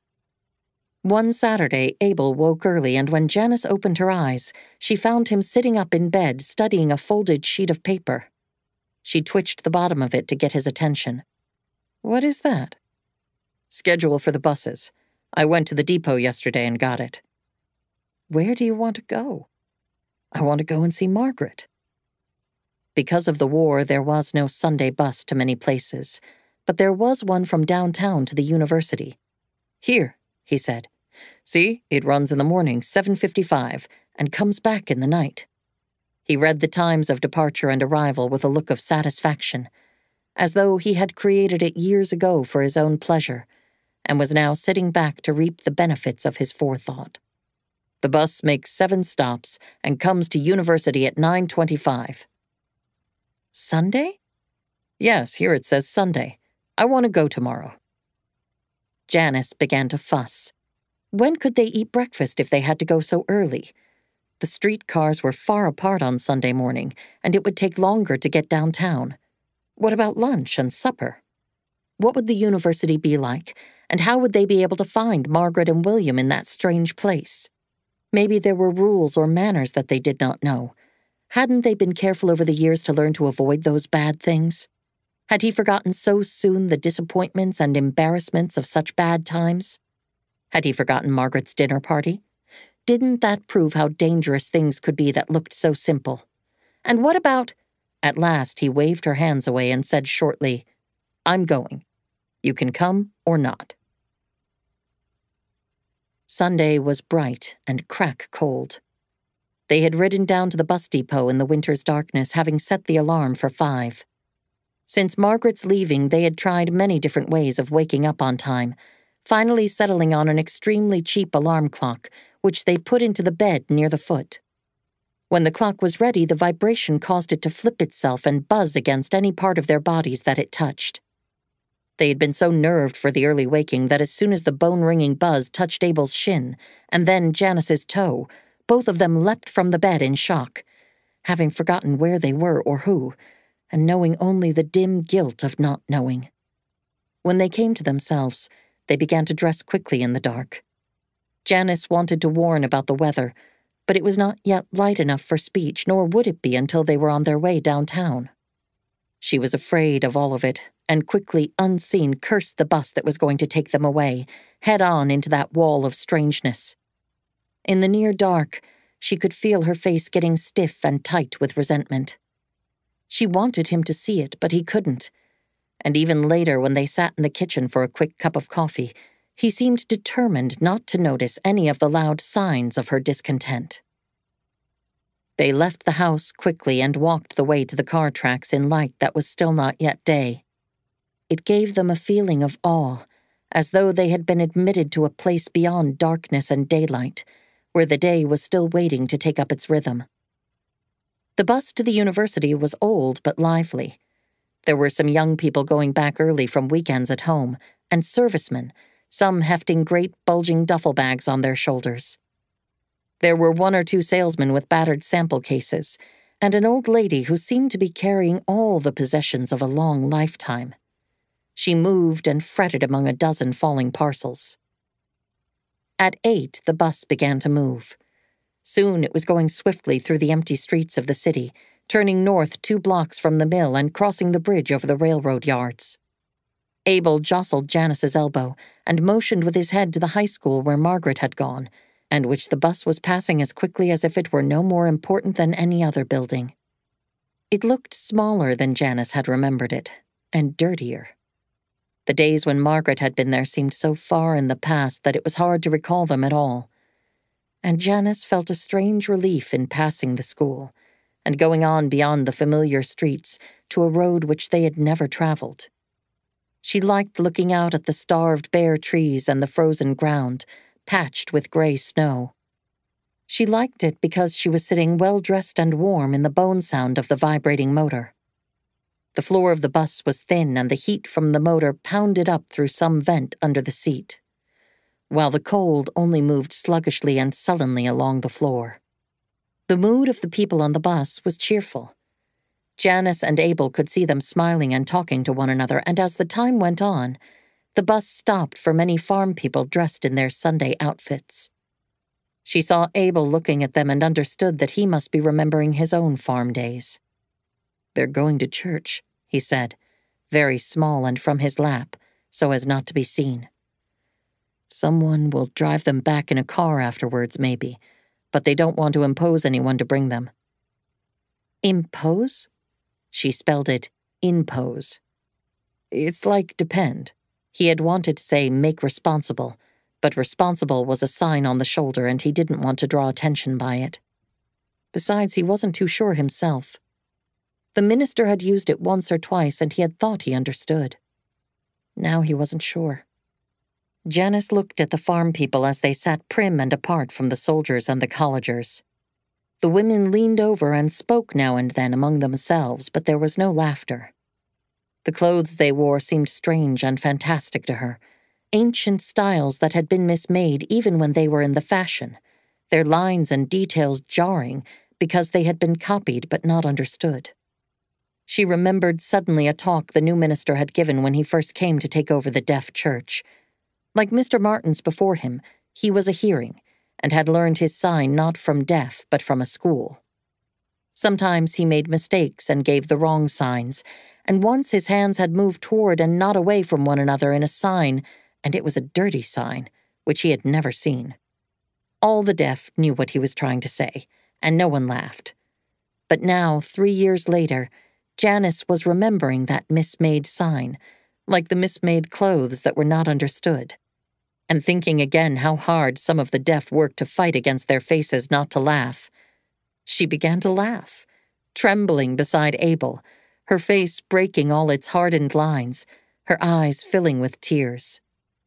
One Saturday, Abel woke early, and when Janice opened her eyes, she found him sitting up in bed studying a folded sheet of paper. She twitched the bottom of it to get his attention. "What is that?" "Schedule for the buses. I went to the depot yesterday and got it." "Where do you want to go?" "I want to go and see Margaret." Because of the war, there was no Sunday bus to many places, but there was one from downtown to the university. "Here," he said. "See, it runs in the morning, 7:55, and comes back in the night." He read the times of departure and arrival with a look of satisfaction, as though he had created it years ago for his own pleasure, and was now sitting back to reap the benefits of his forethought. "The bus makes 7 stops and comes to university at 9:25. "Sunday?" "Yes, here it says Sunday. I want to go tomorrow." Janice began to fuss. When could they eat breakfast if they had to go so early? The streetcars were far apart on Sunday morning, and it would take longer to get downtown. What about lunch and supper? What would the university be like, and how would they be able to find Margaret and William in that strange place? Maybe there were rules or manners that they did not know. Hadn't they been careful over the years to learn to avoid those bad things? Had he forgotten so soon the disappointments and embarrassments of such bad times? Had he forgotten Margaret's dinner party? Didn't that prove how dangerous things could be that looked so simple? And what about— At last he waved her hands away and said shortly, "I'm going. You can come or not." Sunday was bright and crack cold. They had ridden down to the bus depot in the winter's darkness, having set the alarm for 5. Since Margaret's leaving, they had tried many different ways of waking up on time, finally settling on an extremely cheap alarm clock, which they put into the bed near the foot. When the clock was ready, the vibration caused it to flip itself and buzz against any part of their bodies that it touched. They had been so nerved for the early waking that as soon as the bone-ringing buzz touched Abel's shin, and then Janice's toe, both of them leapt from the bed in shock, having forgotten where they were or who, and knowing only the dim guilt of not knowing. When they came to themselves, they began to dress quickly in the dark. Janice wanted to warn about the weather, but it was not yet light enough for speech, nor would it be until they were on their way downtown. She was afraid of all of it, and quickly, unseen, cursed the bus that was going to take them away, head on into that wall of strangeness. In the near dark, she could feel her face getting stiff and tight with resentment. She wanted him to see it, but he couldn't. And even later, when they sat in the kitchen for a quick cup of coffee, he seemed determined not to notice any of the loud signs of her discontent. They left the house quickly and walked the way to the car tracks in light that was still not yet day. It gave them a feeling of awe, as though they had been admitted to a place beyond darkness and daylight, where the day was still waiting to take up its rhythm. The bus to the university was old but lively. There were some young people going back early from weekends at home, and servicemen, some hefting great bulging duffel bags on their shoulders. There were 1 or 2 salesmen with battered sample cases, and an old lady who seemed to be carrying all the possessions of a long lifetime. She moved and fretted among a dozen falling parcels. At 8, the bus began to move. Soon it was going swiftly through the empty streets of the city, turning north 2 blocks from the mill and crossing the bridge over the railroad yards. Abel jostled Janice's elbow and motioned with his head to the high school where Margaret had gone, and which the bus was passing as quickly as if it were no more important than any other building. It looked smaller than Janice had remembered it, and dirtier. The days when Margaret had been there seemed so far in the past that it was hard to recall them at all. And Janice felt a strange relief in passing the school, and going on beyond the familiar streets to a road which they had never traveled. She liked looking out at the starved bare trees and the frozen ground, patched with gray snow. She liked it because she was sitting well-dressed and warm in the bone sound of the vibrating motor. The floor of the bus was thin and the heat from the motor pounded up through some vent under the seat, while the cold only moved sluggishly and sullenly along the floor. The mood of the people on the bus was cheerful. Janice and Abel could see them smiling and talking to one another, and as the time went on, the bus stopped for many farm people dressed in their Sunday outfits. She saw Abel looking at them and understood that he must be remembering his own farm days. "They're going to church," he said, very small and from his lap, so as not to be seen. "Someone will drive them back in a car afterwards, maybe, but they don't want to impose anyone to bring them." "Impose?" She spelled it impose. "It's like depend." He had wanted to say make responsible, but responsible was a sign on the shoulder and he didn't want to draw attention by it. Besides, he wasn't too sure himself. The minister had used it once or twice and he had thought he understood. Now he wasn't sure. Janice looked at the farm people as they sat prim and apart from the soldiers and the collegers. The women leaned over and spoke now and then among themselves, but there was no laughter. The clothes they wore seemed strange and fantastic to her, ancient styles that had been mismade even when they were in the fashion, their lines and details jarring because they had been copied but not understood. She remembered suddenly a talk the new minister had given when he first came to take over the deaf church. Like Mr. Martin's before him, he was a hearing, and had learned his sign not from deaf but from a school. Sometimes he made mistakes and gave the wrong signs, and once his hands had moved toward and not away from one another in a sign, and it was a dirty sign, which he had never seen. All the deaf knew what he was trying to say, and no one laughed. But now, 3 years later, Janice was remembering that mismade sign, like the mismade clothes that were not understood, and thinking again how hard some of the deaf worked to fight against their faces not to laugh. She began to laugh, trembling beside Abel, her face breaking all its hardened lines, her eyes filling with tears.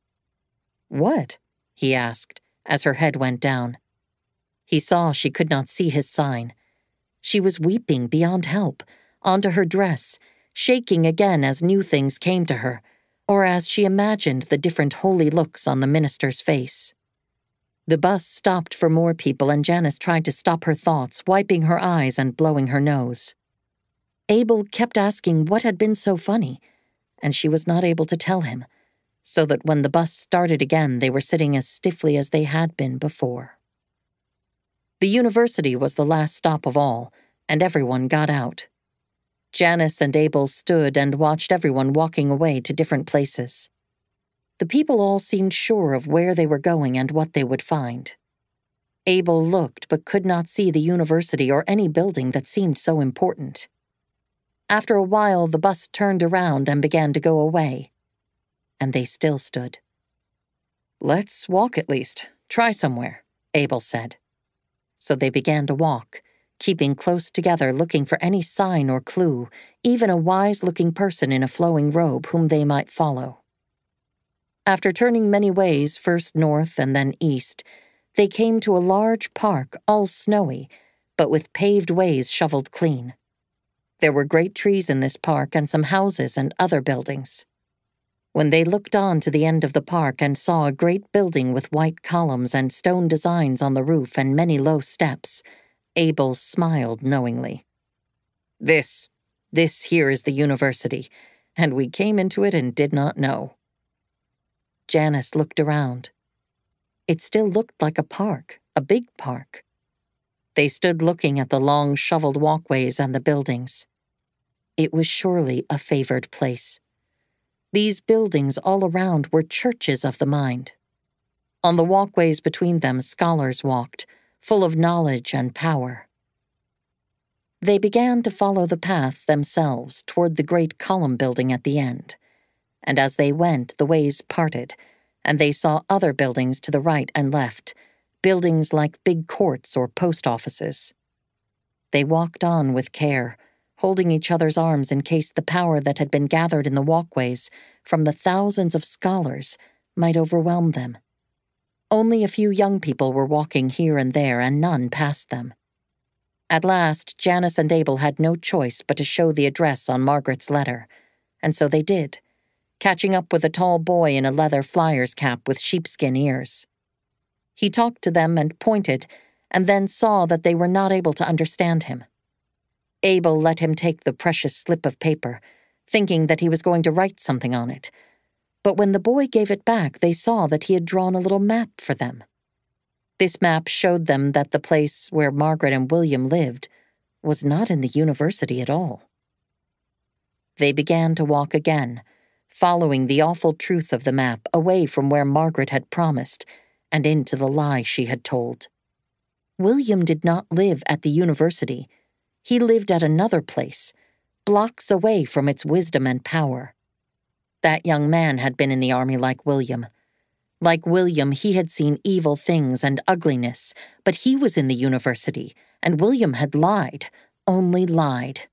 "What?" he asked, as her head went down. He saw she could not see his sign. She was weeping beyond help, onto her dress, shaking again as new things came to her, or as she imagined the different holy looks on the minister's face. The bus stopped for more people and Janice tried to stop her thoughts, wiping her eyes and blowing her nose. Abel kept asking what had been so funny, and she was not able to tell him, so that when the bus started again they were sitting as stiffly as they had been before. The university was the last stop of all, and everyone got out. Janice and Abel stood and watched everyone walking away to different places. The people all seemed sure of where they were going and what they would find. Abel looked but could not see the university or any building that seemed so important. After a while, the bus turned around and began to go away, and they still stood. "Let's walk at least, try somewhere," Abel said. So they began to walk, keeping close together looking for any sign or clue, even a wise-looking person in a flowing robe whom they might follow. After turning many ways, first north and then east, they came to a large park, all snowy, but with paved ways shoveled clean. There were great trees in this park and some houses and other buildings. When they looked on to the end of the park and saw a great building with white columns and stone designs on the roof and many low steps, Abel smiled knowingly. This here is the university, and we came into it and did not know." Janice looked around. It still looked like a park, a big park. They stood looking at the long shoveled walkways and the buildings. It was surely a favored place. These buildings all around were churches of the mind. On the walkways between them, scholars walked, full of knowledge and power. They began to follow the path themselves toward the great column building at the end, and as they went, the ways parted, and they saw other buildings to the right and left, buildings like big courts or post offices. They walked on with care, holding each other's arms in case the power that had been gathered in the walkways from the thousands of scholars might overwhelm them. Only a few young people were walking here and there, and none passed them. At last, Janice and Abel had no choice but to show the address on Margaret's letter, and so they did, catching up with a tall boy in a leather flyer's cap with sheepskin ears. He talked to them and pointed, and then saw that they were not able to understand him. Abel let him take the precious slip of paper, thinking that he was going to write something on it. But when the boy gave it back, they saw that he had drawn a little map for them. This map showed them that the place where Margaret and William lived was not in the university at all. They began to walk again, following the awful truth of the map away from where Margaret had promised and into the lie she had told. William did not live at the university. He lived at another place, blocks away from its wisdom and power. That young man had been in the army like William. Like William, he had seen evil things and ugliness, but he was in the university, and William had lied, only lied.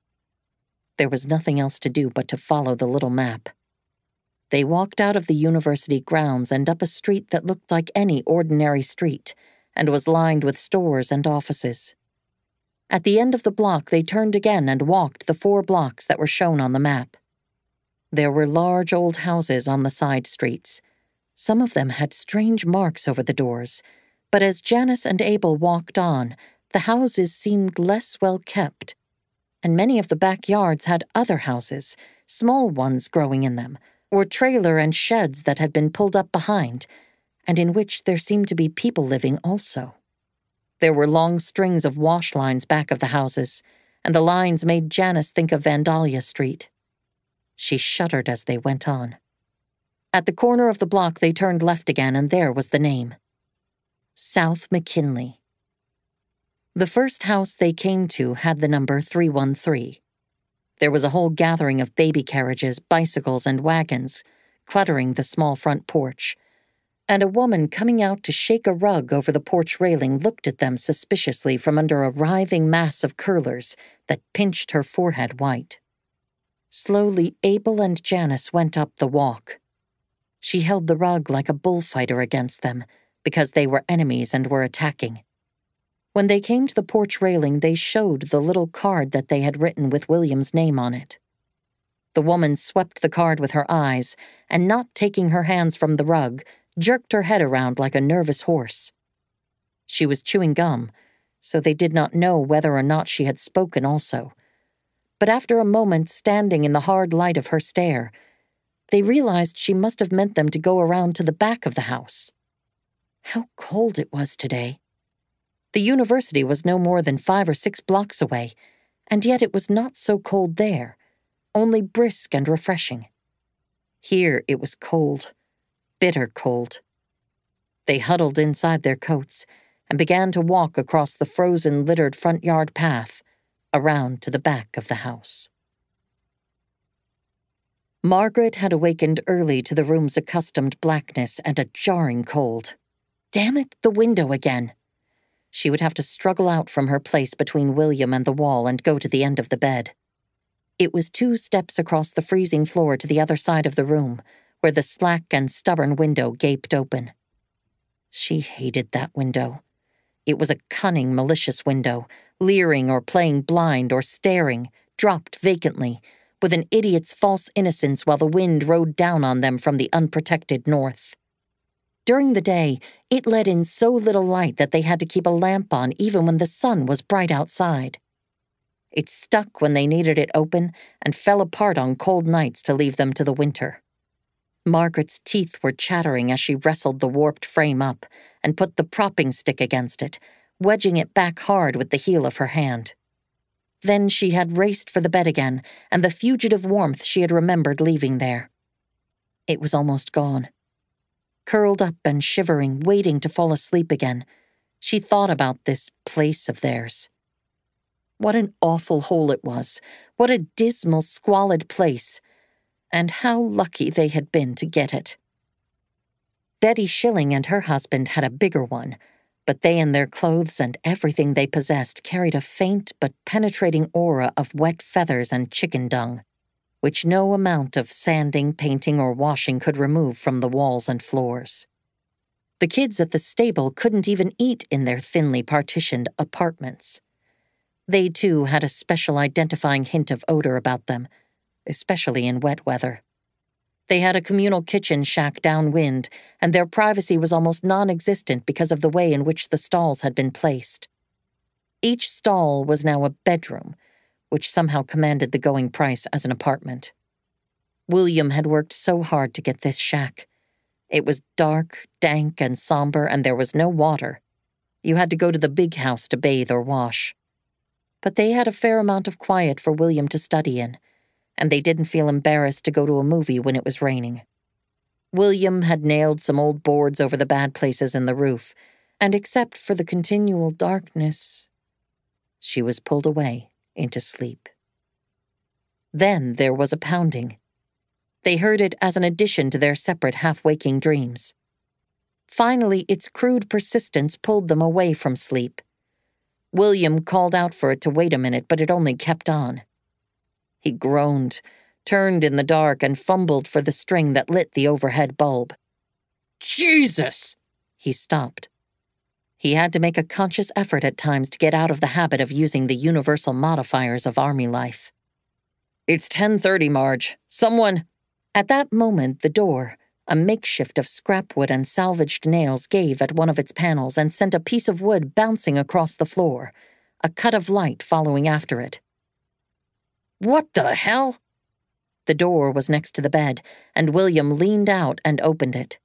There was nothing else to do but to follow the little map. They walked out of the university grounds and up a street that looked like any ordinary street, and was lined with stores and offices. At the end of the block, they turned again and walked the 4 blocks that were shown on the map. There were large old houses on the side streets. Some of them had strange marks over the doors, but as Janice and Abel walked on, the houses seemed less well kept, and many of the backyards had other houses, small ones growing in them, or trailer and sheds that had been pulled up behind, and in which there seemed to be people living also. There were long strings of wash lines back of the houses, and the lines made Janice think of Vandalia Street. She shuddered as they went on. At the corner of the block, they turned left again, and there was the name. South McKinley. The first house they came to had the number 313. There was a whole gathering of baby carriages, bicycles, and wagons, cluttering the small front porch, and a woman coming out to shake a rug over the porch railing looked at them suspiciously from under a writhing mass of curlers that pinched her forehead white. Slowly, Abel and Janice went up the walk. She held the rug like a bullfighter against them, because they were enemies and were attacking. When they came to the porch railing, they showed the little card that they had written with William's name on it. The woman swept the card with her eyes, and not taking her hands from the rug, jerked her head around like a nervous horse. She was chewing gum, so they did not know whether or not she had spoken also. But after a moment standing in the hard light of her stare, they realized she must have meant them to go around to the back of the house. How cold it was today. The university was no more than 5 or 6 blocks away, and yet it was not so cold there, only brisk and refreshing. Here it was cold, bitter cold. They huddled inside their coats and began to walk across the frozen, littered front yard path, around to the back of the house. Margaret had awakened early to the room's accustomed blackness and a jarring cold. Damn it, the window again! She would have to struggle out from her place between William and the wall and go to the end of the bed. It was 2 steps across the freezing floor to the other side of the room, where the slack and stubborn window gaped open. She hated that window. It was a cunning, malicious window, leering or playing blind or staring, dropped vacantly, with an idiot's false innocence while the wind rode down on them from the unprotected north. During the day, it let in so little light that they had to keep a lamp on even when the sun was bright outside. It stuck when they needed it open and fell apart on cold nights to leave them to the winter. Margaret's teeth were chattering as she wrestled the warped frame up and put the propping stick against it, wedging it back hard with the heel of her hand. Then she had raced for the bed again and the fugitive warmth she had remembered leaving there. It was almost gone. Curled up and shivering, waiting to fall asleep again, she thought about this place of theirs. What an awful hole it was. What a dismal, squalid place. And how lucky they had been to get it. Betty Schilling and her husband had a bigger one, but they and their clothes and everything they possessed carried a faint but penetrating aura of wet feathers and chicken dung, which no amount of sanding, painting, or washing could remove from the walls and floors. The kids at the stable couldn't even eat in their thinly partitioned apartments. They, too, had a special identifying hint of odor about them, especially in wet weather. They had a communal kitchen shack downwind, and their privacy was almost non-existent because of the way in which the stalls had been placed. Each stall was now a bedroom, which somehow commanded the going price as an apartment. William had worked so hard to get this shack. It was dark, dank, and somber, and there was no water. You had to go to the big house to bathe or wash. But they had a fair amount of quiet for William to study in, and they didn't feel embarrassed to go to a movie when it was raining. William had nailed some old boards over the bad places in the roof, and except for the continual darkness, she was pulled away into sleep. Then there was a pounding. They heard it as an addition to their separate half-waking dreams. Finally, its crude persistence pulled them away from sleep. William called out for it to wait a minute, but it only kept on. He groaned, turned in the dark, and fumbled for the string that lit the overhead bulb. "Jesus!" He stopped. He had to make a conscious effort at times to get out of the habit of using the universal modifiers of army life. "It's 10:30, Marge. Someone—" At that moment, the door, a makeshift of scrap wood and salvaged nails, gave at one of its panels and sent a piece of wood bouncing across the floor, a cut of light following after it. "What the hell?" The door was next to the bed, and William leaned out and opened it.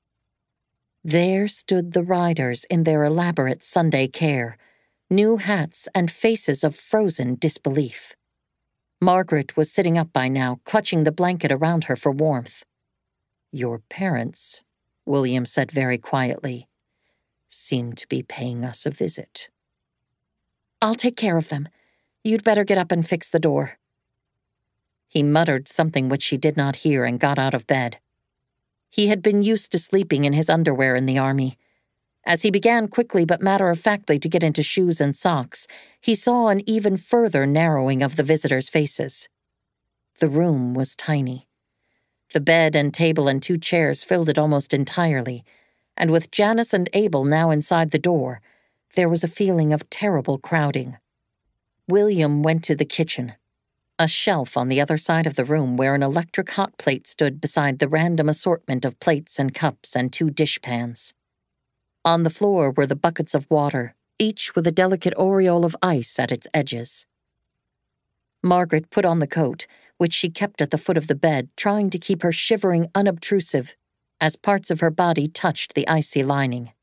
There stood the riders in their elaborate Sunday care, new hats and faces of frozen disbelief. Margaret was sitting up by now, clutching the blanket around her for warmth. "Your parents," William said very quietly, "seem to be paying us a visit." "I'll take care of them. You'd better get up and fix the door." He muttered something which she did not hear and got out of bed. He had been used to sleeping in his underwear in the army. As he began quickly but matter-of-factly to get into shoes and socks, he saw an even further narrowing of the visitors' faces. The room was tiny. The bed and table and 2 chairs filled it almost entirely, and with Janice and Abel now inside the door, there was a feeling of terrible crowding. William went to the kitchen, a shelf on the other side of the room where an electric hot plate stood beside the random assortment of plates and cups and 2 dishpans. On the floor were the buckets of water, each with a delicate aureole of ice at its edges. Margaret put on the coat, which she kept at the foot of the bed, trying to keep her shivering unobtrusive as parts of her body touched the icy lining.